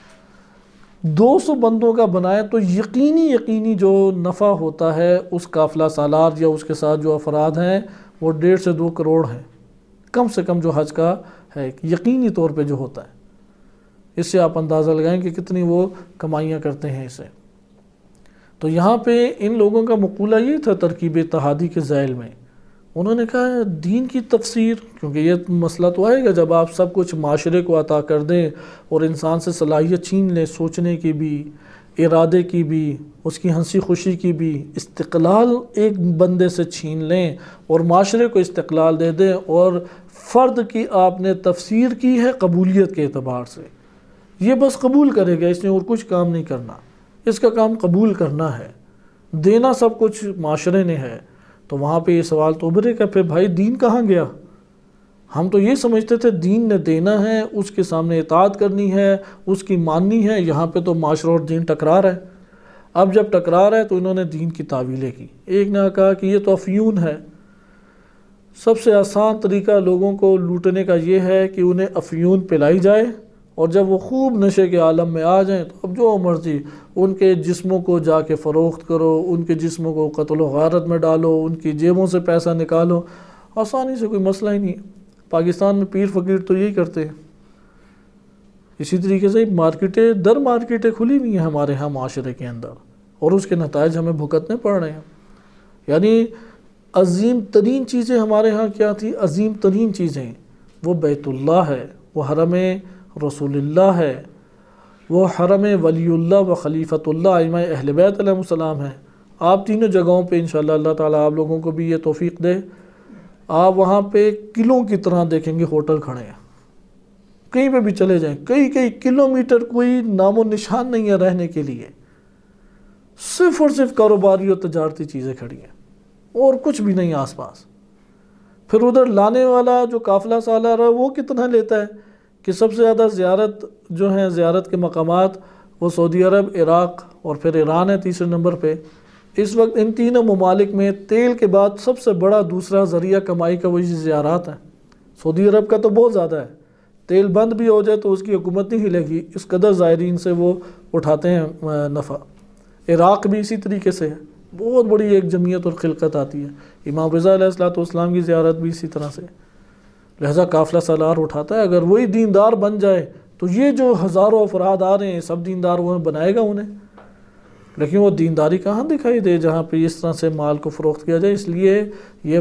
200 بندوں کا بنائے تو یقینی جو نفع ہوتا ہے اس قافلہ سالار یا اس کے ساتھ جو افراد ہیں وہ 1.5 سے 2 کروڑ ہیں، کم سے کم جو حج کا ہے، یقینی طور پہ جو ہوتا ہے۔ اس سے آپ اندازہ لگائیں کہ کتنی وہ کمائیاں کرتے ہیں اسے۔ تو یہاں پہ ان لوگوں کا مقولہ یہ تھا ترکیب اتحادی کے ذیل میں، انہوں نے کہا دین کی تفسیر، کیونکہ یہ مسئلہ تو آئے گا جب آپ سب کچھ معاشرے کو عطا کر دیں اور انسان سے صلاحیت چھین لیں سوچنے کی بھی، ارادے کی بھی، اس کی ہنسی خوشی کی بھی، استقلال ایک بندے سے چھین لیں اور معاشرے کو استقلال دے دیں، اور فرد کی آپ نے تفسیر کی ہے قبولیت کے اعتبار سے، یہ بس قبول کرے گا، اس نے اور کچھ کام نہیں کرنا، اس کا کام قبول کرنا ہے، دینا سب کچھ معاشرے نے ہے، تو وہاں پہ یہ سوال تو ابھرے گا، پھر بھائی دین کہاں گیا؟ ہم تو یہ سمجھتے تھے دین نے دینا ہے، اس کے سامنے اطاعت کرنی ہے، اس کی ماننی ہے، یہاں پہ تو معاشرہ اور دین ٹکرا رہا ہے۔ اب جب ٹکرا رہا ہے تو انہوں نے دین کی تعویلیں کی، ایک نے کہا کہ یہ تو افیون ہے، سب سے آسان طریقہ لوگوں کو لوٹنے کا یہ ہے کہ انہیں افیون پلائی جائے، اور جب وہ خوب نشے کے عالم میں آ جائیں تو اب جو مرضی ان کے جسموں کو جا کے فروخت کرو، ان کے جسموں کو قتل و غارت میں ڈالو، ان کی جیبوں سے پیسہ نکالو، آسانی سے کوئی مسئلہ ہی نہیں ہے۔ پاکستان میں پیر فقیر تو یہی کرتے ہیں۔ اسی طریقے سے مارکیٹیں کھلی ہوئی ہیں ہمارے ہاں معاشرے کے اندر، اور اس کے نتائج ہمیں بھگتنے پڑ رہے ہیں۔ یعنی عظیم ترین چیزیں ہمارے ہاں کیا تھی؟ عظیم ترین چیزیں وہ بیت اللہ ہے، وہ حرم رسول اللہ ہے، وہ حرم ولی اللہ و خلیفۃ اللہ ائمہ اہل بیت علیہ السلام ہیں۔ آپ تینوں جگہوں پہ انشاءاللہ اللہ تعالیٰ آپ لوگوں کو بھی یہ توفیق دے، آپ وہاں پہ قلعوں کی طرح دیکھیں گے ہوٹل کھڑے ہیں، کہیں پہ بھی چلے جائیں، کئی کلومیٹر کوئی نام و نشان نہیں ہے رہنے کے لیے، صرف اور صرف کاروباری اور تجارتی چیزیں کھڑی ہیں اور کچھ بھی نہیں آس پاس۔ پھر ادھر لانے والا جو قافلہ سالار ہے وہ کتنا لیتا ہے کہ سب سے زیادہ زیارت کے مقامات وہ سعودی عرب، عراق اور پھر ایران ہے تیسرے نمبر پہ۔ اس وقت ان تینوں ممالک میں تیل کے بعد سب سے بڑا دوسرا ذریعہ کمائی کا وہی زیارات ہیں۔ سعودی عرب کا تو بہت زیادہ ہے، تیل بند بھی ہو جائے تو اس کی حکومت نہیں ہلے گی، اس قدر زائرین سے وہ اٹھاتے ہیں نفع۔ عراق بھی اسی طریقے سے ہے، بہت بڑی ایک جمعیت اور خلقت آتی ہے۔ امام رضا علیہ السلام کی زیارت بھی اسی طرح سے، لہذا قافلہ سالار اٹھاتا ہے۔ اگر وہی دیندار بن جائے تو یہ جو ہزاروں افراد آ رہے ہیں سب دیندار وہ بنائے گا انہیں، لیکن وہ دینداری کہاں دکھائی دے جہاں پہ اس طرح سے مال کو فروخت کیا جائے۔ اس لیے یہ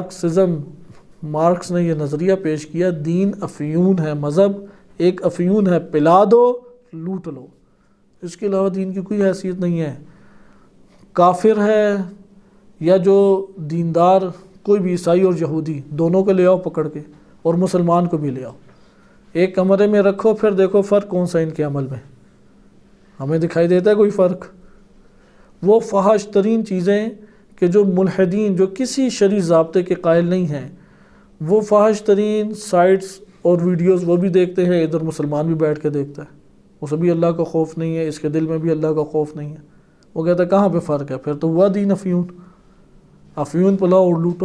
مارکس نے یہ نظریہ پیش کیا، دین افیون ہے، مذہب ایک افیون ہے، پلا دو لوٹ لو، اس کے علاوہ دین کی کوئی حیثیت نہیں ہے۔ کافر ہے یا جو دیندار، کوئی بھی عیسائی اور یہودی دونوں کو لے آؤ پکڑ کے، اور مسلمان کو بھی لے آؤ، ایک کمرے میں رکھو، پھر دیکھو فرق کون سا ان کے عمل میں، ہمیں دکھائی دیتا ہے کوئی فرق؟ وہ فحش ترین چیزیں کہ جو ملحدین، جو کسی شرعی ضابطے کے قائل نہیں ہیں، وہ فحش ترین سائٹس اور ویڈیوز وہ بھی دیکھتے ہیں، ادھر مسلمان بھی بیٹھ کے دیکھتا ہے، اسے بھی اللہ کا خوف نہیں ہے، اس کے دل میں بھی اللہ کا خوف نہیں ہے، وہ کہتا ہے کہاں پہ فرق ہے؟ پھر تو ہوا دین افیون پلاؤ اور لوٹو۔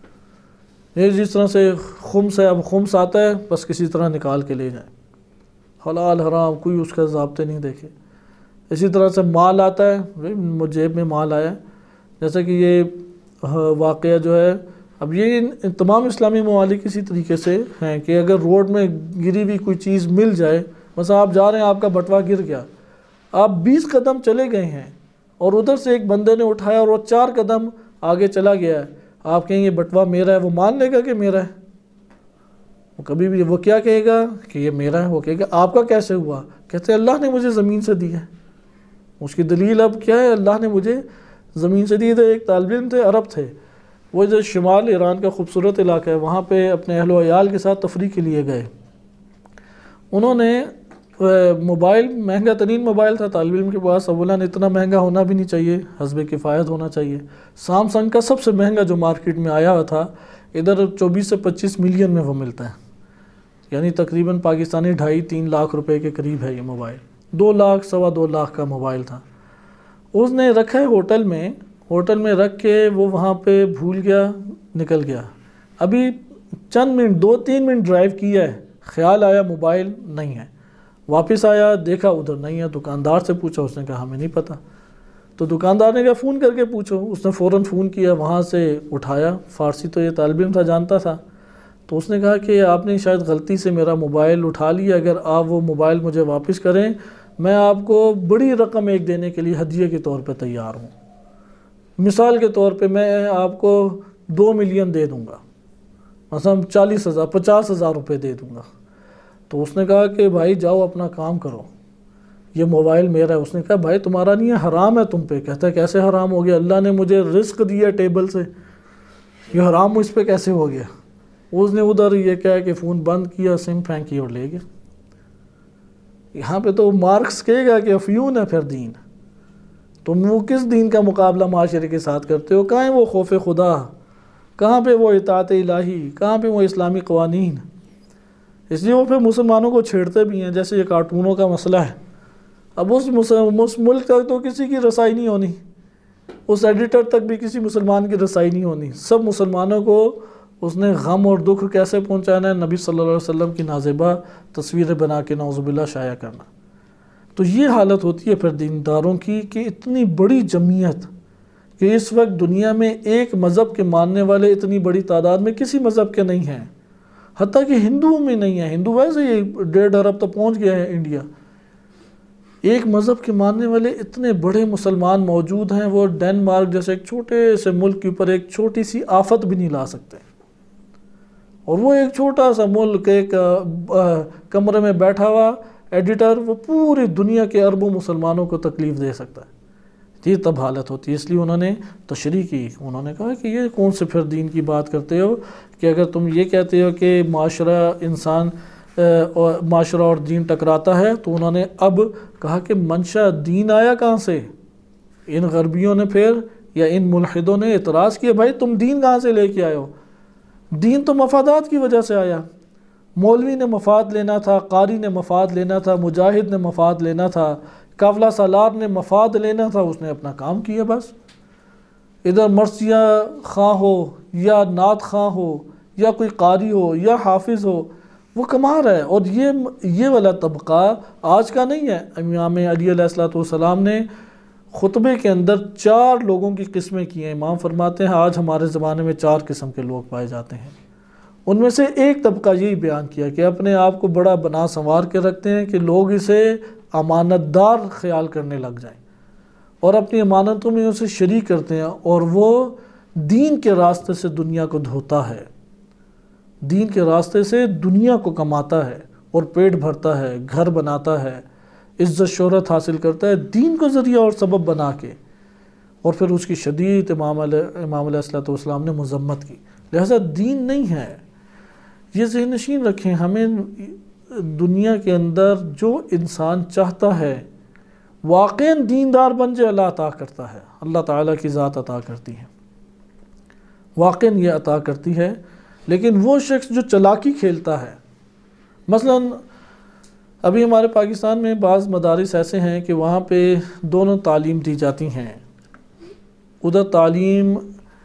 یہ جس طرح سے خمس ہے، اب خمس آتا ہے بس کسی طرح نکال کے لے جائیں، حلال حرام کوئی اس کا ضابطے نہیں دیکھے۔ اسی طرح سے مال آتا ہے، جیب میں مال آیا، جیسے کہ یہ واقعہ جو ہے، اب یہ تمام اسلامی ممالک اسی طریقے سے ہیں کہ اگر روڈ میں گری ہوئی کوئی چیز مل جائے، مثلا آپ جا رہے ہیں، آپ کا بٹوا گر گیا، آپ 20 قدم چلے گئے ہیں اور ادھر سے ایک بندے نے اٹھایا اور وہ 4 قدم آگے چلا گیا ہے، آپ کہیں یہ بٹوا میرا ہے، وہ مان لے گا کہ میرا ہے؟ وہ کبھی بھی وہ کیا کہے گا کہ یہ میرا ہے؟ وہ کہے گا آپ کا کیسے ہوا؟ کہتے ہیں اللہ نے مجھے زمین سے دی ہے۔ اس کی دلیل اب کیا ہے؟ اللہ نے مجھے زمین سے دی۔ تو ایک طالب علم تھے، عرب تھے، وہ جو شمال ایران کا خوبصورت علاقہ ہے وہاں پہ اپنے اہل و عیال کے ساتھ تفریح کے لیے گئے۔ انہوں نے موبائل، مہنگا ترین موبائل تھا طالب علم کے پاس، اولاً اتنا مہنگا ہونا بھی نہیں چاہیے، حسب کفایت ہونا چاہیے۔ سامسنگ کا سب سے مہنگا جو مارکیٹ میں آیا ہوا تھا، ادھر 24 سے 25 ملین میں وہ ملتا ہے، یعنی تقریباً پاکستانی 2.5-3 لاکھ روپے کے قریب ہے یہ موبائل، 2 لاکھ 2.25 لاکھ کا موبائل تھا۔ اس نے رکھا ہے ہوٹل میں رکھ کے وہ وہاں پہ بھول گیا، نکل گیا، ابھی چند منٹ 2-3 منٹ ڈرائیو کیا ہے، خیال آیا موبائل نہیں ہے، واپس آیا دیکھا ادھر نہیں ہے، دکاندار سے پوچھا، اس نے کہا ہمیں نہیں پتہ۔ تو دکاندار نے کہا فون کر کے پوچھو، اس نے فوراً فون کیا، وہاں سے اٹھایا، فارسی تو یہ طالب علم تھا، جانتا تھا، تو اس نے کہا کہ آپ نے شاید غلطی سے میرا موبائل اٹھا لیا، اگر آپ وہ موبائل مجھے واپس کریں میں آپ کو بڑی رقم ایک دینے کے لیے ہدیے کے طور پہ تیار ہوں، مثال کے طور پہ میں آپ کو 2 ملین دے دوں گا، مثلا 50,000 روپے دے دوں گا۔ تو اس نے کہا کہ بھائی جاؤ اپنا کام کرو، یہ موبائل میرا ہے. اس نے کہا بھائی تمہارا نہیں ہے، حرام ہے تم پہ. کہتا ہے کیسے حرام ہو گیا؟ اللہ نے مجھے رزق دیا ٹیبل سے، یہ حرام اس پہ کیسے ہو گیا؟ اس نے ادھر یہ کہا کہ فون بند کیا، سم پھینکی اور لے گیا. یہاں پہ تو مارکس کہے گا کہ افیون ہے پھر دین. تم وہ کس دین کا مقابلہ معاشرے کے ساتھ کرتے ہو؟ کہاں ہے وہ خوف خدا؟ کہاں پہ وہ اطاعت الہی؟ کہاں پہ وہ اسلامی قوانین؟ اس لیے وہ پھر مسلمانوں کو چھیڑتے بھی ہیں. جیسے یہ کارٹونوں کا مسئلہ ہے، اب اس ملک تک تو کسی کی رسائی نہیں ہونی، اس ایڈیٹر تک بھی کسی مسلمان کی رسائی نہیں ہونی. سب مسلمانوں کو اس نے غم اور دکھ کیسے پہنچانا ہے؟ نبی صلی اللہ علیہ وسلم کی نازیبہ تصویریں بنا کے نعوذ باللہ شائع کرنا. تو یہ حالت ہوتی ہے پھر دینداروں کی کہ اتنی بڑی جمعیت کہ اس وقت دنیا میں ایک مذہب کے ماننے والے اتنی بڑی تعداد میں کسی مذہب کے نہیں ہیں، حتیٰ کہ ہندوؤں میں نہیں ہیں. ہندو ویسے ہی 1.5 ارب تک پہنچ گیا ہے انڈیا. ایک مذہب کے ماننے والے اتنے بڑے مسلمان موجود ہیں، وہ ڈینمارک جیسے ایک چھوٹے سے ملک کے اوپر ایک چھوٹی سی آفت بھی نہیں لا سکتے. اور وہ ایک چھوٹا سا ملک ایک کمرے میں بیٹھا ہوا ایڈیٹر وہ پوری دنیا کے اربوں مسلمانوں کو تکلیف دے سکتا ہے. یہ تب حالت ہوتی ہے. اس لیے انہوں نے تشریح کی. انہوں نے کہا کہ یہ کون سے پھر دین کی بات کرتے ہو کہ اگر تم یہ کہتے ہو کہ معاشرہ اور دین ٹکراتا ہے، تو انہوں نے اب کہا کہ منشا دین آیا کہاں سے؟ ان غربیوں نے پھر یا ان ملحدوں نے اعتراض کیا بھائی تم دین کہاں سے لے کے آئے ہو؟ دین تو مفادات کی وجہ سے آیا. مولوی نے مفاد لینا تھا، قاری نے مفاد لینا تھا، مجاہد نے مفاد لینا تھا، قافلہ سالار نے مفاد لینا تھا. اس نے اپنا کام کیا بس. ادھر مرثیہ خواں ہو یا نعت خواں ہو یا کوئی قاری ہو یا حافظ ہو، وہ کما رہا ہے. اور یہ والا طبقہ آج کا نہیں ہے. امام علی علیہ السلام نے خطبے کے اندر 4 لوگوں کی قسمیں کی ہیں. امام فرماتے ہیں آج ہمارے زمانے میں 4 قسم کے لوگ پائے جاتے ہیں. ان میں سے ایک طبقہ یہی بیان کیا کہ اپنے آپ کو بڑا بنا سنوار کے رکھتے ہیں کہ لوگ اسے امانت دار خیال کرنے لگ جائیں اور اپنی امانتوں میں اسے شریک کرتے ہیں، اور وہ دین کے راستے سے دنیا کو دھوتا ہے، دین کے راستے سے دنیا کو کماتا ہے اور پیٹ بھرتا ہے، گھر بناتا ہے، عزت شہرت حاصل کرتا ہے دین کو ذریعہ اور سبب بنا کے. اور پھر اس کی شدید امام علیہ السلام نے مذمت کی. لہذا دین نہیں ہے. یہ ذہن نشین رکھیں، ہمیں دنیا کے اندر جو انسان چاہتا ہے واقعاً دیندار بن جائے، اللہ عطا کرتا ہے. اللہ تعالیٰ کی ذات عطا کرتی ہے، واقعاً یہ عطا کرتی ہے. لیکن وہ شخص جو چلاکی کھیلتا ہے، مثلا ابھی ہمارے پاکستان میں بعض مدارس ایسے ہیں کہ وہاں پہ دونوں تعلیم دی جاتی ہیں. ادھر تعلیم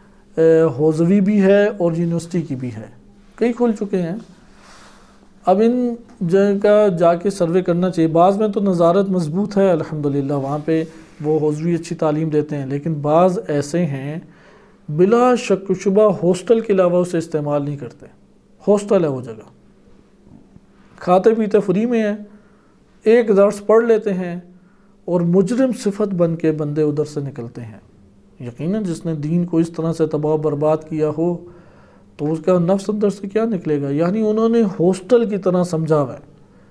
حوزوی بھی ہے اور یونیورسٹی کی بھی ہے، کئی کھل چکے ہیں. اب ان جگہ کا جا کے سروے کرنا چاہیے. بعض میں تو نظارت مضبوط ہے الحمدللہ، وہاں پہ وہ حوزوی اچھی تعلیم دیتے ہیں. لیکن بعض ایسے ہیں بلا شک و شبہ ہاسٹل کے علاوہ اسے استعمال نہیں کرتے. ہاسٹل ہے وہ جگہ، کھاتے پیتے فری میں ہیں، ایک درس پڑھ لیتے ہیں اور مجرم صفت بن کے بندے ادھر سے نکلتے ہیں. یقیناً جس نے دین کو اس طرح سے تباہ و برباد کیا ہو تو اس کا نفس اندر سے کیا نکلے گا. یعنی انہوں نے ہاسٹل کی طرح سمجھا ہوا ہے.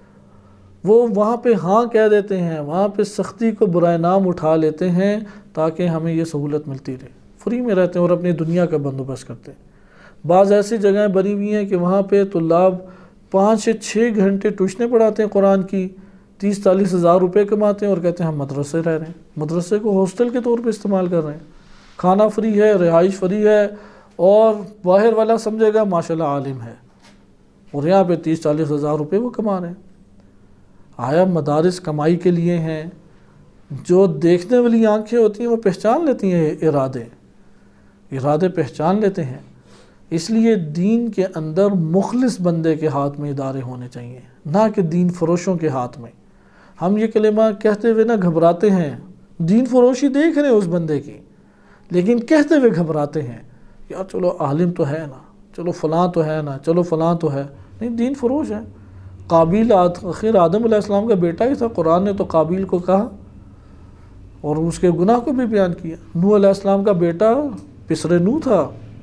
وہ وہاں پہ ہاں کہہ دیتے ہیں، وہاں پہ سختی کو برائے نام اٹھا لیتے ہیں تاکہ ہمیں یہ سہولت ملتی رہے. فری میں رہتے ہیں اور اپنی دنیا کا بندوبست کرتے ہیں. بعض ایسی جگہیں بنی ہوئی ہیں کہ وہاں پہ طلاب 5 سے 6 گھنٹے ٹیوشنیں پڑھاتے ہیں قرآن کی، 30-40 ہزار روپے کماتے ہیں اور کہتے ہیں ہم مدرسے رہ رہے ہیں. مدرسے کو ہاسٹل کے طور پہ استعمال کر رہے ہیں. کھانا فری ہے، رہائش فری ہے، اور باہر والا سمجھے گا ماشاءاللہ عالم ہے، اور یہاں پہ 30-40 ہزار روپے وہ کما رہے ہیں. آیا مدارس کمائی کے لیے ہیں؟ جو دیکھنے والی آنکھیں ہوتی ہیں وہ پہچان لیتی ہیں ارادے پہچان لیتے ہیں. اس لیے دین کے اندر مخلص بندے کے ہاتھ میں ادارے ہونے چاہیے، نہ کہ دین فروشوں کے ہاتھ میں. ہم یہ کلمہ کہتے ہوئے نہ گھبراتے ہیں، دین فروشی دیکھ رہے ہیں اس بندے کی، لیکن کہتے ہوئے گھبراتے ہیں یار چلو عالم تو ہے نا، چلو فلاں تو ہے نا، چلو فلاں تو ہے. نہیں، دین فروش ہے. قابیل آخر آدم علیہ السلام کا بیٹا ہی تھا. قرآن نے تو قابیل کو کہا اور اس کے گناہ کو بھی بیان کیا. نوح علیہ السلام کا بیٹا پسر نوح تھا،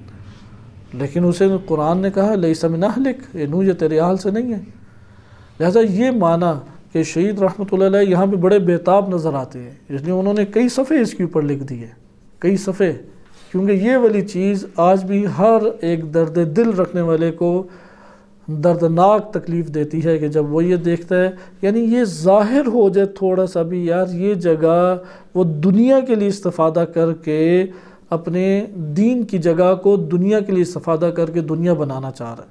لیکن اسے قرآن نے کہا لیس من اہلک، نوح یہ تیرے اہل سے نہیں ہے. لہذا یہ معنی کہ شہید رحمۃ اللہ علیہ یہاں پہ بڑے بےتاب نظر آتے ہیں، اس لیے انہوں نے کئی صفحے اس کے اوپر لکھ دیے، کئی صفحے، کیونکہ یہ والی چیز آج بھی ہر ایک درد دل رکھنے والے کو دردناک تکلیف دیتی ہے کہ جب وہ یہ دیکھتا ہے، یعنی یہ ظاہر ہو جائے تھوڑا سا بھی یار یہ جگہ وہ دنیا کے لیے استفادہ کر کے اپنے دین کی جگہ کو دنیا کے لیے استفادہ کر کے دنیا بنانا چاہ رہا ہے،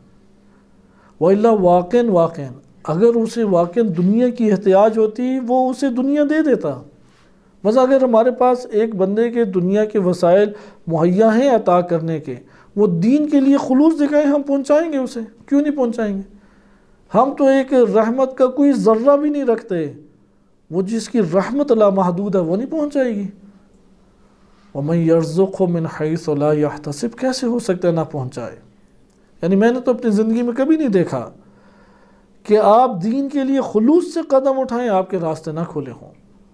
وَإِلَّا واقعاً اگر اسے واقعاً دنیا کی احتیاج ہوتی وہ اسے دنیا دے دیتا۔ مثلا اگر ہمارے پاس ایک بندے کے دنیا کے وسائل مہیا ہیں عطا کرنے کے، وہ دین کے لیے خلوص دکھائیں، ہم پہنچائیں گے اسے، کیوں نہیں پہنچائیں گے؟ ہم تو ایک رحمت کا کوئی ذرہ بھی نہیں رکھتے، وہ جس کی رحمت لامحدود ہے وہ نہیں پہنچائے گی۔ وَمَنْ يَرْزُقْهُ مِنْ حَيْثُ لَا يَحْتَسِبْ کیسے ہو سکتا ہے نہ پہنچائے؟ یعنی میں نے تو اپنی زندگی میں کبھی نہیں دیکھا کہ آپ دین کے لیے خلوص سے قدم اٹھائیں آپ کے راستے نہ کھولے ہوں۔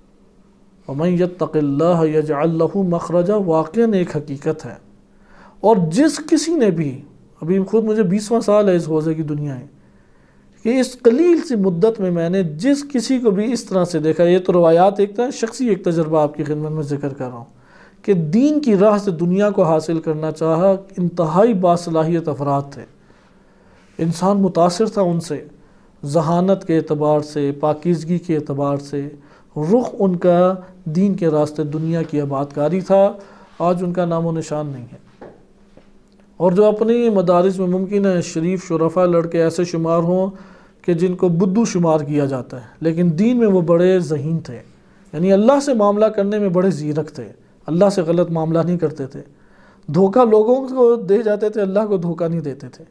وَمَنْ يَتَّقِ اللَّهَ يَجْعَلْ لَهُ مَخْرَجًا واقعاً ایک حقیقت ہے، اور جس کسی نے بھی، ابھی خود مجھے 20واں سال ہے اس حوزے کی دنیا ہے، کہ اس قلیل سی مدت میں نے جس کسی کو بھی اس طرح سے دیکھا، یہ تو روایات ایک طرح شخصی ایک تجربہ آپ کی خدمت میں ذکر کر رہا ہوں، کہ دین کی راہ سے دنیا کو حاصل کرنا چاہا، انتہائی باصلاحیت افراد تھے، انسان متاثر تھا ان سے، ذہانت کے اعتبار سے، پاکیزگی کے اعتبار سے، رخ ان کا دین کے راستے دنیا کی آبادکاری تھا، آج ان کا نام و نشان نہیں ہے۔ اور جو اپنی مدارس میں ممکن ہے شریف شرفا لڑکے ایسے شمار ہوں کہ جن کو بدو شمار کیا جاتا ہے، لیکن دین میں وہ بڑے ذہین تھے، یعنی اللہ سے معاملہ کرنے میں بڑے زیرک تھے، اللہ سے غلط معاملہ نہیں کرتے تھے، دھوکہ لوگوں کو دے جاتے تھے، اللہ کو دھوکہ نہیں دیتے تھے،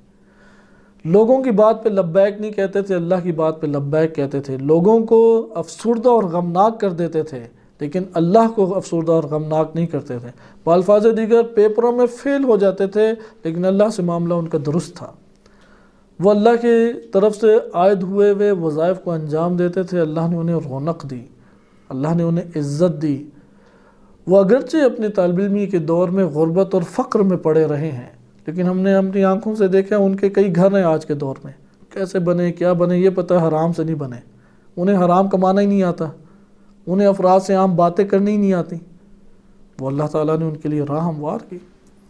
لوگوں کی بات پہ لبیک نہیں کہتے تھے، اللہ کی بات پہ لبیک کہتے تھے، لوگوں کو افسردہ اور غمناک کر دیتے تھے لیکن اللہ کو افسردہ اور غمناک نہیں کرتے تھے، بالفاظ دیگر پیپروں میں فیل ہو جاتے تھے لیکن اللہ سے معاملہ ان کا درست تھا، وہ اللہ کی طرف سے عائد ہوئے ہوئے وظائف کو انجام دیتے تھے، اللہ نے انہیں رونق دی، اللہ نے انہیں عزت دی، وہ اگرچہ اپنے طالب علمی کے دور میں غربت اور فقر میں پڑے رہے ہیں لیکن ہم نے اپنی آنکھوں سے دیکھا ان کے کئی گھر ہیں آج کے دور میں، کیسے بنے کیا بنے یہ پتہ ہے، حرام سے نہیں بنے، انہیں حرام کمانا ہی نہیں آتا، انہیں افراد سے عام باتیں کرنی ہی نہیں آتی، وہ اللہ تعالیٰ نے ان کے لیے راہ ہموار کی۔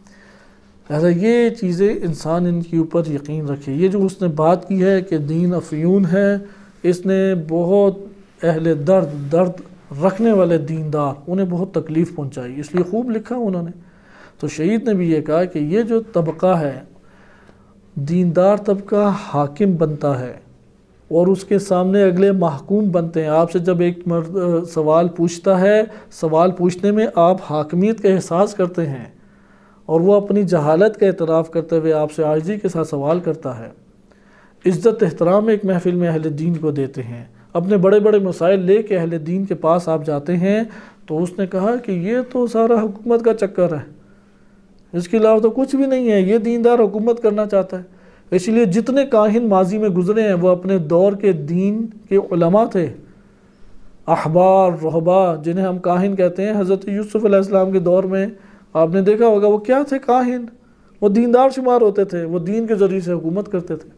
لہذا یہ چیزیں انسان ان کے اوپر یقین رکھے۔ یہ جو اس نے بات کی ہے کہ دین افیون ہے، اس نے بہت اہل درد رکھنے والے دیندار انہیں بہت تکلیف پہنچائی، اس لیے خوب لکھا انہوں نے۔ تو شہید نے بھی یہ کہا کہ یہ جو طبقہ ہے دیندار طبقہ حاکم بنتا ہے اور اس کے سامنے اگلے محکوم بنتے ہیں، آپ سے جب ایک مرد سوال پوچھتا ہے، سوال پوچھنے میں آپ حاکمیت کا احساس کرتے ہیں اور وہ اپنی جہالت کا اعتراف کرتے ہوئے آپ سے عاجزی کے ساتھ سوال کرتا ہے، عزت احترام ایک محفل میں اہل دین کو دیتے ہیں، اپنے بڑے بڑے مسائل لے کے اہل دین کے پاس آپ جاتے ہیں، تو اس نے کہا کہ یہ تو سارا حکومت کا چکر ہے، اس کے علاوہ تو کچھ بھی نہیں ہے، یہ دیندار حکومت کرنا چاہتا ہے۔ اس لیے جتنے کاہن ماضی میں گزرے ہیں وہ اپنے دور کے دین کے علماء تھے، احبار رہبا جنہیں ہم کاہن کہتے ہیں۔ حضرت یوسف علیہ السلام کے دور میں آپ نے دیکھا ہوگا وہ کیا تھے، کاہن، وہ دیندار شمار ہوتے تھے، وہ دین کے ذریعے سے حکومت کرتے تھے۔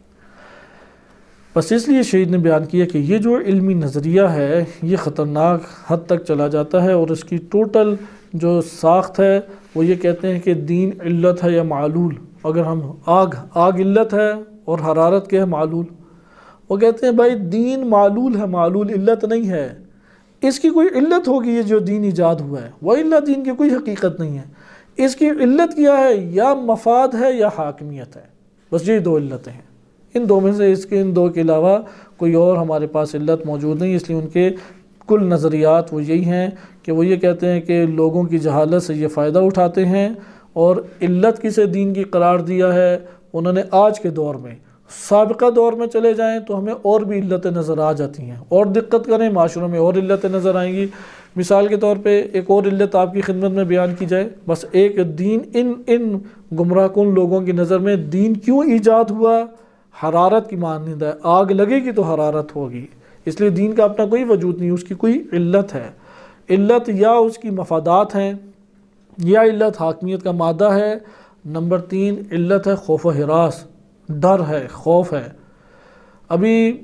بس اس لیے شہید نے بیان کیا کہ یہ جو علمی نظریہ ہے یہ خطرناک حد تک چلا جاتا ہے، اور اس کی ٹوٹل جو ساخت ہے وہ یہ کہتے ہیں کہ دین علت ہے یا معلول۔ اگر ہم آگ علت ہے اور حرارت کے ہے معلول، وہ کہتے ہیں بھائی دین معلول ہے، معلول علت نہیں ہے، اس کی کوئی علت ہوگی یہ جو دین ایجاد ہوا ہے، وہ علت دین کی کوئی حقیقت نہیں ہے، اس کی علت کیا ہے، یا مفاد ہے یا حاکمیت ہے، بس یہ دو علتیں ہیں، ان دو میں سے ان دو کے علاوہ کوئی اور ہمارے پاس علت موجود نہیں۔ اس لیے ان کے کل نظریات وہ یہی ہیں کہ وہ یہ کہتے ہیں کہ لوگوں کی جہالت سے یہ فائدہ اٹھاتے ہیں، اور علت کسے دین کی قرار دیا ہے انہوں نے آج کے دور میں، سابقہ دور میں چلے جائیں تو ہمیں اور بھی علتیں نظر آ جاتی ہیں، اور دقت کریں معاشروں میں اور علتیں نظر آئیں گی۔ مثال کے طور پہ ایک اور علت آپ کی خدمت میں بیان کی جائے، بس ایک دین ان گمراہ کن لوگوں کی نظر میں دین کیوں ایجاد ہوا، حرارت کی مانند ہے، آگ لگے گی تو حرارت ہوگی، اس لیے دین کا اپنا کوئی وجود نہیں، اس کی کوئی علت ہے۔ علت یا اس کی مفادات ہیں، یا علت حاکمیت کا مادہ ہے۔ نمبر 3 علت ہے خوف و ہراس، ڈر ہے، خوف ہے۔ ابھی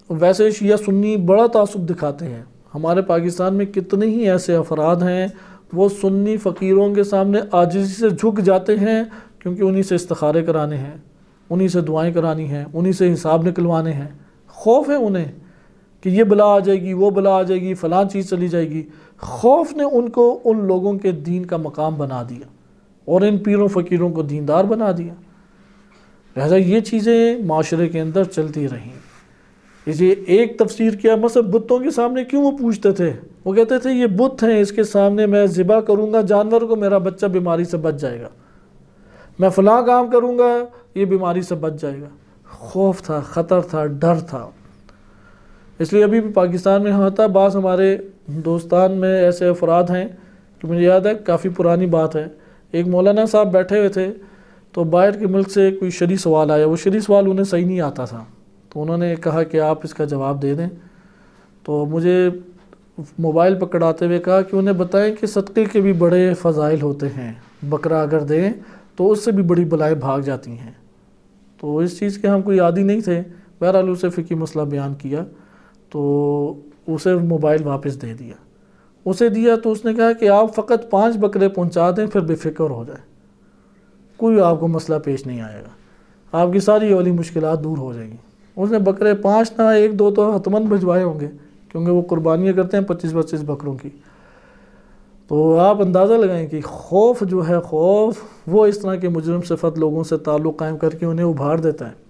ویسے شیعہ سنی بڑا تعصب دکھاتے ہیں. ہمارے پاکستان میں کتنے ہی ایسے افراد ہیں وہ سنی فقیروں کے سامنے عاجزی سے جھک جاتے ہیں کیونکہ انہی سے استخارے کرانے ہیں، انہی سے دعائیں کرانی ہیں، انہی سے حساب نکلوانے ہیں. خوف ہے انہیں کہ یہ بلا آ جائے گی، وہ بلا آ جائے گی، فلاں چیز چلی جائے گی. خوف نے ان کو ان لوگوں کے دین کا مقام بنا دیا اور ان پیروں فقیروں کو دیندار بنا دیا. لہذا یہ چیزیں معاشرے کے اندر چلتی رہیں. اسی ایک تفسیر کیا، مثلا بتوں کے سامنے کیوں وہ پوچھتے تھے؟ وہ کہتے تھے یہ بت ہیں، اس کے سامنے میں ذبح کروں گا جانور کو، میرا بچہ بیماری سے بچ جائے گا. میں فلاں کام کروں گا، یہ بیماری سے بچ جائے گا. خوف تھا، خطر تھا، ڈر تھا. اس لیے ابھی بھی پاکستان میں ہوتا ہے. بعض ہمارے دوستان میں ایسے افراد ہیں کہ مجھے یاد ہے، کافی پرانی بات ہے، ایک مولانا صاحب بیٹھے ہوئے تھے تو باہر کے ملک سے کوئی شرعی سوال آیا. وہ شرعی سوال انہیں صحیح نہیں آتا تھا تو انہوں نے کہا کہ آپ اس کا جواب دے دیں. تو مجھے موبائل پکڑاتے ہوئے کہا کہ انہیں بتائیں کہ صدقے کے بھی بڑے فضائل ہوتے ہیں، بکرا اگر دیں تو اس سے بھی بڑی بلائیں بھاگ جاتی ہیں. تو اس چیز کے ہم کوئی عادی نہیں تھے. بہرحال اسے فقہی مسئلہ بیان کیا تو اسے موبائل واپس دے دیا. اسے دیا تو اس نے کہا کہ آپ فقط 5 بکرے پہنچا دیں، پھر بے فکر ہو جائیں، کوئی آپ کو مسئلہ پیش نہیں آئے گا، آپ کی ساری والی مشکلات دور ہو جائیں گی. اس نے بکرے 5 نہ 1-2 تو حتماً بھجوائے ہوں گے کیونکہ وہ قربانیاں کرتے ہیں 25-25 بکروں کی. تو آپ اندازہ لگائیں کہ خوف جو ہے، خوف وہ اس طرح کے مجرم صفت لوگوں سے تعلق قائم کر کے انہیں ابھار دیتا ہے.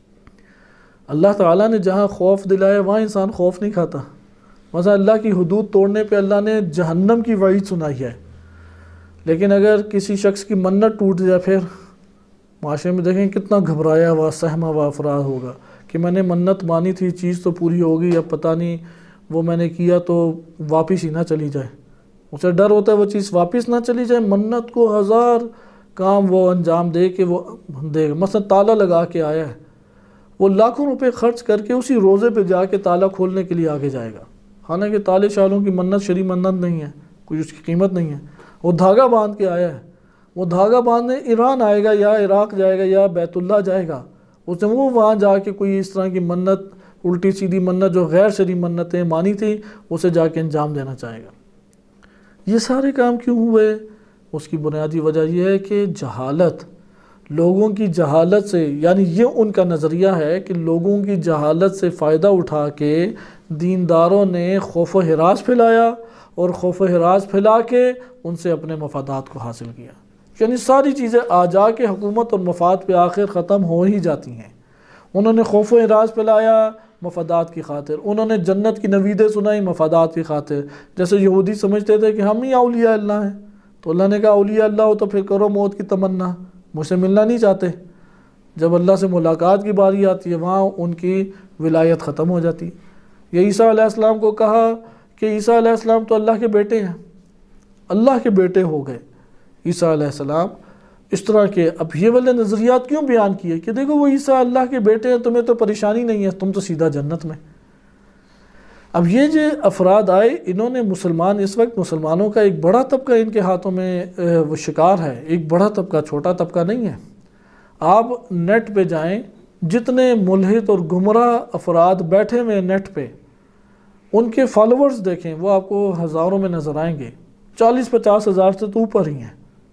اللہ تعالیٰ نے جہاں خوف دلایا وہاں انسان خوف نہیں کھاتا. مثلا اللہ کی حدود توڑنے پہ اللہ نے جہنم کی وعید سنائی ہے، لیکن اگر کسی شخص کی منت ٹوٹ جائے پھر معاشرے میں دیکھیں کتنا گھبرایا ہوا سہما ہوا افراد ہوگا کہ میں نے منت مانی تھی، چیز تو پوری ہوگی، اب پتہ نہیں وہ میں نے کیا تو واپس ہی نہ چلی جائے. اسے ڈر ہوتا ہے وہ چیز واپس نہ چلی جائے. منت کو 1000 کام وہ انجام دے کے وہ دے گا. مثلا تالا لگا کے آیا ہے، وہ لاکھوں روپے خرچ کر کے اسی روزے پہ جا کے تالا کھولنے کے لیے آگے جائے گا، حالانکہ تالے شالوں کی منت شرعی منت نہیں ہے، کوئی اس کی قیمت نہیں ہے. وہ دھاگا باندھ کے آیا ہے، وہ دھاگا باندھنے ایران آئے گا یا عراق جائے گا یا بیت اللہ جائے گا. اس نے وہ وہاں جا کے کوئی اس طرح کی منت، الٹی سیدھی منت جو غیر شرعی منتیں مانی تھی، اسے جا کے انجام دینا چاہے گا. یہ سارے کام کیوں ہوئے؟ اس کی بنیادی وجہ یہ ہے کہ جہالت، لوگوں کی جہالت سے، یعنی یہ ان کا نظریہ ہے کہ لوگوں کی جہالت سے فائدہ اٹھا کے دینداروں نے خوف و ہراس پھیلایا اور خوف و ہراس پھیلا کے ان سے اپنے مفادات کو حاصل کیا. یعنی ساری چیزیں آ جا کے حکومت اور مفاد پہ آخر ختم ہو ہی جاتی ہیں. انہوں نے خوف و ہراس پھیلایا مفادات کی خاطر، انہوں نے جنت کی نویدیں سنائی مفادات کی خاطر. جیسے یہودی سمجھتے تھے کہ ہم ہی اولیاء اللہ ہیں، تو اللہ نے کہا اولیاء اللہ ہو تو پھر کرو موت کی تمنا، مجھ سے ملنا نہیں چاہتے. جب اللہ سے ملاقات کی باری آتی ہے وہاں ان کی ولایت ختم ہو جاتی. یہ عیسیٰ علیہ السلام کو کہا کہ عیسیٰ علیہ السلام تو اللہ کے بیٹے ہیں، اللہ کے بیٹے ہو گئے عیسیٰ علیہ السلام. اس طرح کے اب یہ والے نظریات کیوں بیان کیے کہ دیکھو وہ عیسیٰ اللہ کے بیٹے ہیں، تمہیں تو پریشانی نہیں ہے، تم تو سیدھا جنت میں. اب یہ جو افراد آئے انہوں نے مسلمان، اس وقت مسلمانوں کا ایک بڑا طبقہ ان کے ہاتھوں میں وہ شکار ہے. ایک بڑا طبقہ، چھوٹا طبقہ نہیں ہے. آپ نیٹ پہ جائیں، جتنے ملحد اور گمراہ افراد بیٹھے ہوئے نیٹ پہ، ان کے فالوورز دیکھیں، وہ آپ کو ہزاروں میں نظر آئیں گے. 40-50 ہزار سے تو اوپر ہی ہیں،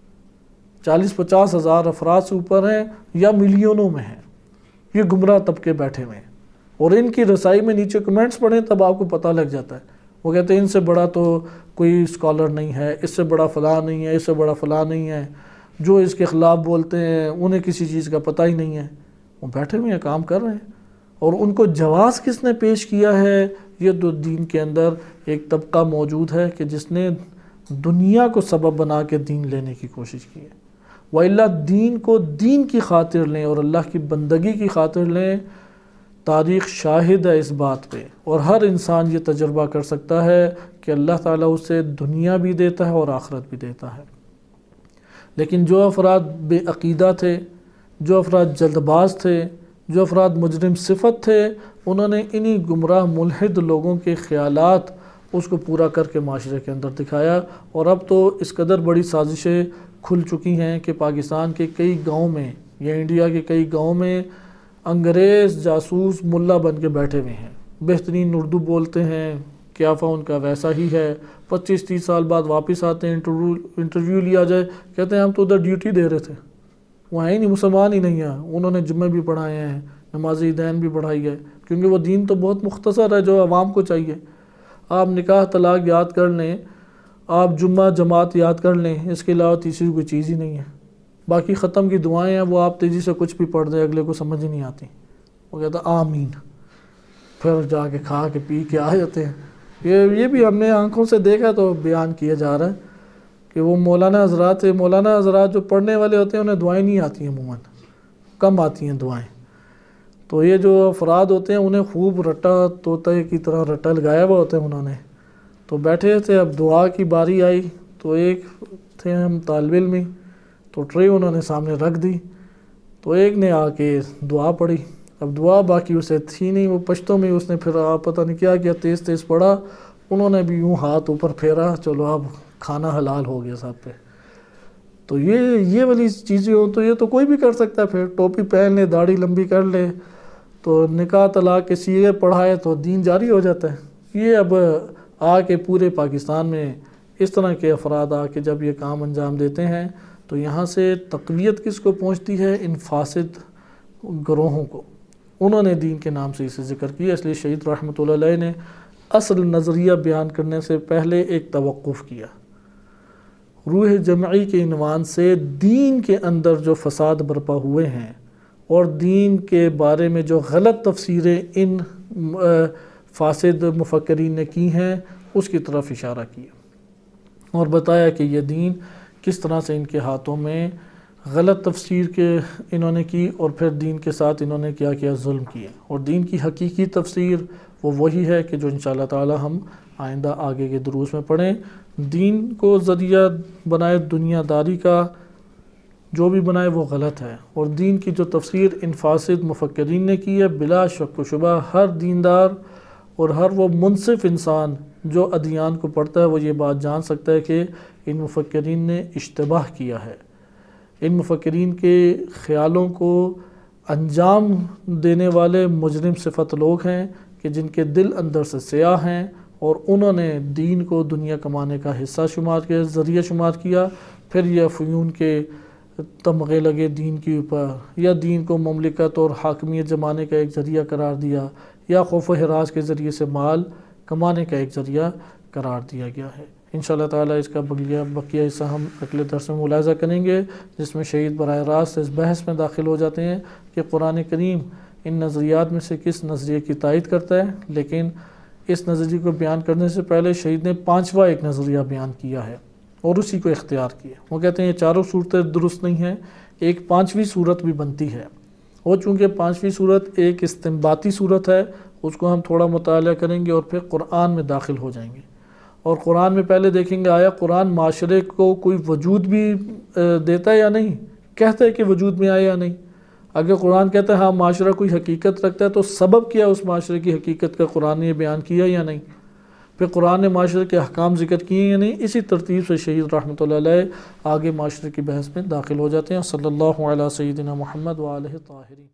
40-50 ہزار افراد سے اوپر ہیں یا ملینوں میں ہیں. یہ گمراہ طبقے بیٹھے ہوئے ہیں اور ان کی رسائی میں نیچے کمنٹس پڑھیں تب آپ کو پتہ لگ جاتا ہے. وہ کہتے ہیں ان سے بڑا تو کوئی اسکالر نہیں ہے، اس سے بڑا فلاں نہیں ہے، اس سے بڑا فلاں نہیں ہے. جو اس کے خلاف بولتے ہیں انہیں کسی چیز کا پتہ ہی نہیں ہے. وہ بیٹھے ہوئے ہیں، کام کر رہے ہیں. اور ان کو جواز کس نے پیش کیا ہے؟ یہ تو دین کے اندر ایک طبقہ موجود ہے کہ جس نے دنیا کو سبب بنا کے دین لینے کی کوشش کی ہے. وَإِلَّا دین کو دین کی خاطر لیں اور اللہ کی بندگی کی خاطر لیں. تاریخ شاہد ہے اس بات پہ، اور ہر انسان یہ تجربہ کر سکتا ہے کہ اللہ تعالیٰ اسے دنیا بھی دیتا ہے اور آخرت بھی دیتا ہے. لیکن جو افراد بے عقیدہ تھے، جو افراد جلد باز تھے، جو افراد مجرم صفت تھے، انہوں نے انہی گمراہ ملحد لوگوں کے خیالات اس کو پورا کر کے معاشرے کے اندر دکھایا. اور اب تو اس قدر بڑی سازشیں کھل چکی ہیں کہ پاکستان کے کئی گاؤں میں یا انڈیا کے کئی گاؤں میں انگریز جاسوس ملا بن کے بیٹھے ہوئے ہیں. بہترین اردو بولتے ہیں، قیافہ ان کا ویسا ہی ہے، 25-30 سال بعد واپس آتے ہیں، انٹرویو لیا جائے، کہتے ہیں ہم تو ادھر ڈیوٹی دے رہے تھے، وہاں ہی نہیں، مسلمان ہی نہیں ہیں، انہوں نے جمعے بھی پڑھائے ہیں، نماز عیدین بھی پڑھائی ہے، کیونکہ وہ دین تو بہت مختصر ہے جو عوام کو چاہیے۔ آپ نکاح طلاق یاد کر لیں، آپ جمعہ جماعت یاد کر لیں، اس کے علاوہ تیسری کوئی چیز ہی نہیں ہے۔ باقی ختم کی دعائیں ہیں، وہ آپ تیزی سے کچھ بھی پڑھ دیں، اگلے کو سمجھ ہی نہیں آتی، وہ کہتا آمین، پھر جا کے کھا کے پی کے آ جاتے ہیں۔ یہ بھی ہم نے آنکھوں سے دیکھا تو بیان کیا جا رہا ہے کہ وہ مولانا حضرات جو پڑھنے والے ہوتے ہیں انہیں دعائیں نہیں آتی ہیں، عموماً کم آتی ہیں دعائیں۔ تو یہ جو افراد ہوتے ہیں انہیں خوب رٹا طوطے کی طرح رٹا لگایا ہوا ہوتا ہے انہوں نے، تو بیٹھے تھے، اب دعا کی باری آئی تو ایک تھے ہم طالب علمی، تو ٹرے انہوں نے سامنے رکھ دی، تو ایک نے آ کے دعا پڑھی، اب دعا باقی اسے تھی نہیں، وہ پشتوں میں اس نے پھر پتہ نہیں کیا کیا تیز پڑھا، انہوں نے بھی یوں ہاتھ اوپر پھیرا، چلو اب کھانا حلال ہو گیا صاحب پہ۔ تو یہ والی چیزیں ہوں تو یہ تو کوئی بھی کر سکتا ہے، پھر ٹوپی پہن لے، داڑھی لمبی کر لے، تو نکاح طلاق کے صیغے پڑھائے تو دین جاری ہو جاتا ہے۔ یہ اب آ کے پورے پاکستان میں اس طرح کے افراد آ کے جب یہ کام انجام دیتے ہیں تو یہاں سے تقویت کس کو پہنچتی ہے؟ ان فاسد گروہوں کو۔ انہوں نے دین کے نام سے اسے ذکر کیا، اس لیے شہید رحمۃ اللہ علیہ نے اصل نظریہ بیان کرنے سے پہلے ایک توقف کیا۔ روح جمعی کے عنوان سے دین کے اندر جو فساد برپا ہوئے ہیں اور دین کے بارے میں جو غلط تفسیریں ان فاسد مفکرین نے کی ہیں اس کی طرف اشارہ کیا اور بتایا کہ یہ دین کس طرح سے ان کے ہاتھوں میں غلط تفسیر کے انہوں نے کی، اور پھر دین کے ساتھ انہوں نے کیا ظلم کیا، اور دین کی حقیقی تفسیر وہ وہی ہے کہ جو انشاءاللہ تعالی ہم آئندہ آگے کے دروس میں پڑھیں۔ دین کو ذریعہ بنائے دنیا داری کا، جو بھی بنائے وہ غلط ہے، اور دین کی جو تفسیر ان فاسد مفکرین نے کی ہے، بلا شک و شبہ ہر دیندار اور ہر وہ منصف انسان جو ادیان کو پڑھتا ہے وہ یہ بات جان سکتا ہے کہ ان مفکرین نے اشتباہ کیا ہے۔ ان مفکرین کے خیالوں کو انجام دینے والے مجرم صفت لوگ ہیں کہ جن کے دل اندر سے سیاہ ہیں، اور انہوں نے دین کو دنیا کمانے کا حصہ شمار کیا، ذریعہ شمار کیا، پھر یہ افیون کے تمغے لگے دین کے اوپر، یا دین کو مملکت اور حاکمیت جمانے کا ایک ذریعہ قرار دیا، یا خوف و ہراس کے ذریعے سے مال کمانے کا ایک ذریعہ قرار دیا گیا ہے۔ انشاءاللہ تعالی اس کا بقیہ حصہ ہم اگلے درس میں ملاحظہ کریں گے، جس میں شہید براہ راست اس بحث میں داخل ہو جاتے ہیں کہ قرآن کریم ان نظریات میں سے کس نظریے کی تائید کرتا ہے، لیکن اس نظریے کو بیان کرنے سے پہلے شہید نے 5واں ایک نظریہ بیان کیا ہے اور اسی کو اختیار کیا۔ وہ کہتے ہیں یہ چاروں صورتیں درست نہیں ہیں، ایک 5ویں صورت بھی بنتی ہے، اور چونکہ 5ویں صورت ایک استنباطی صورت ہے، اس کو ہم تھوڑا مطالعہ کریں گے اور پھر قرآن میں داخل ہو جائیں گے، اور قرآن میں پہلے دیکھیں گے آیا قرآن معاشرے کو کوئی وجود بھی دیتا ہے یا نہیں، کہتا ہے کہ وجود میں آیا یا نہیں۔ اگر قرآن کہتا ہے ہاں معاشرہ کوئی حقیقت رکھتا ہے تو سبب کیا اس معاشرے کی حقیقت کا قرآن نے بیان کیا یا نہیں، پھر قرآن نے معاشرے کے احکام ذکر کیے یا نہیں۔ اسی ترتیب سے شہید رحمۃ اللہ علیہ آگے معاشرے کی بحث میں داخل ہو جاتے ہیں۔ صلی اللہ علیہ سیدنا محمد وآلہ الطاہرین۔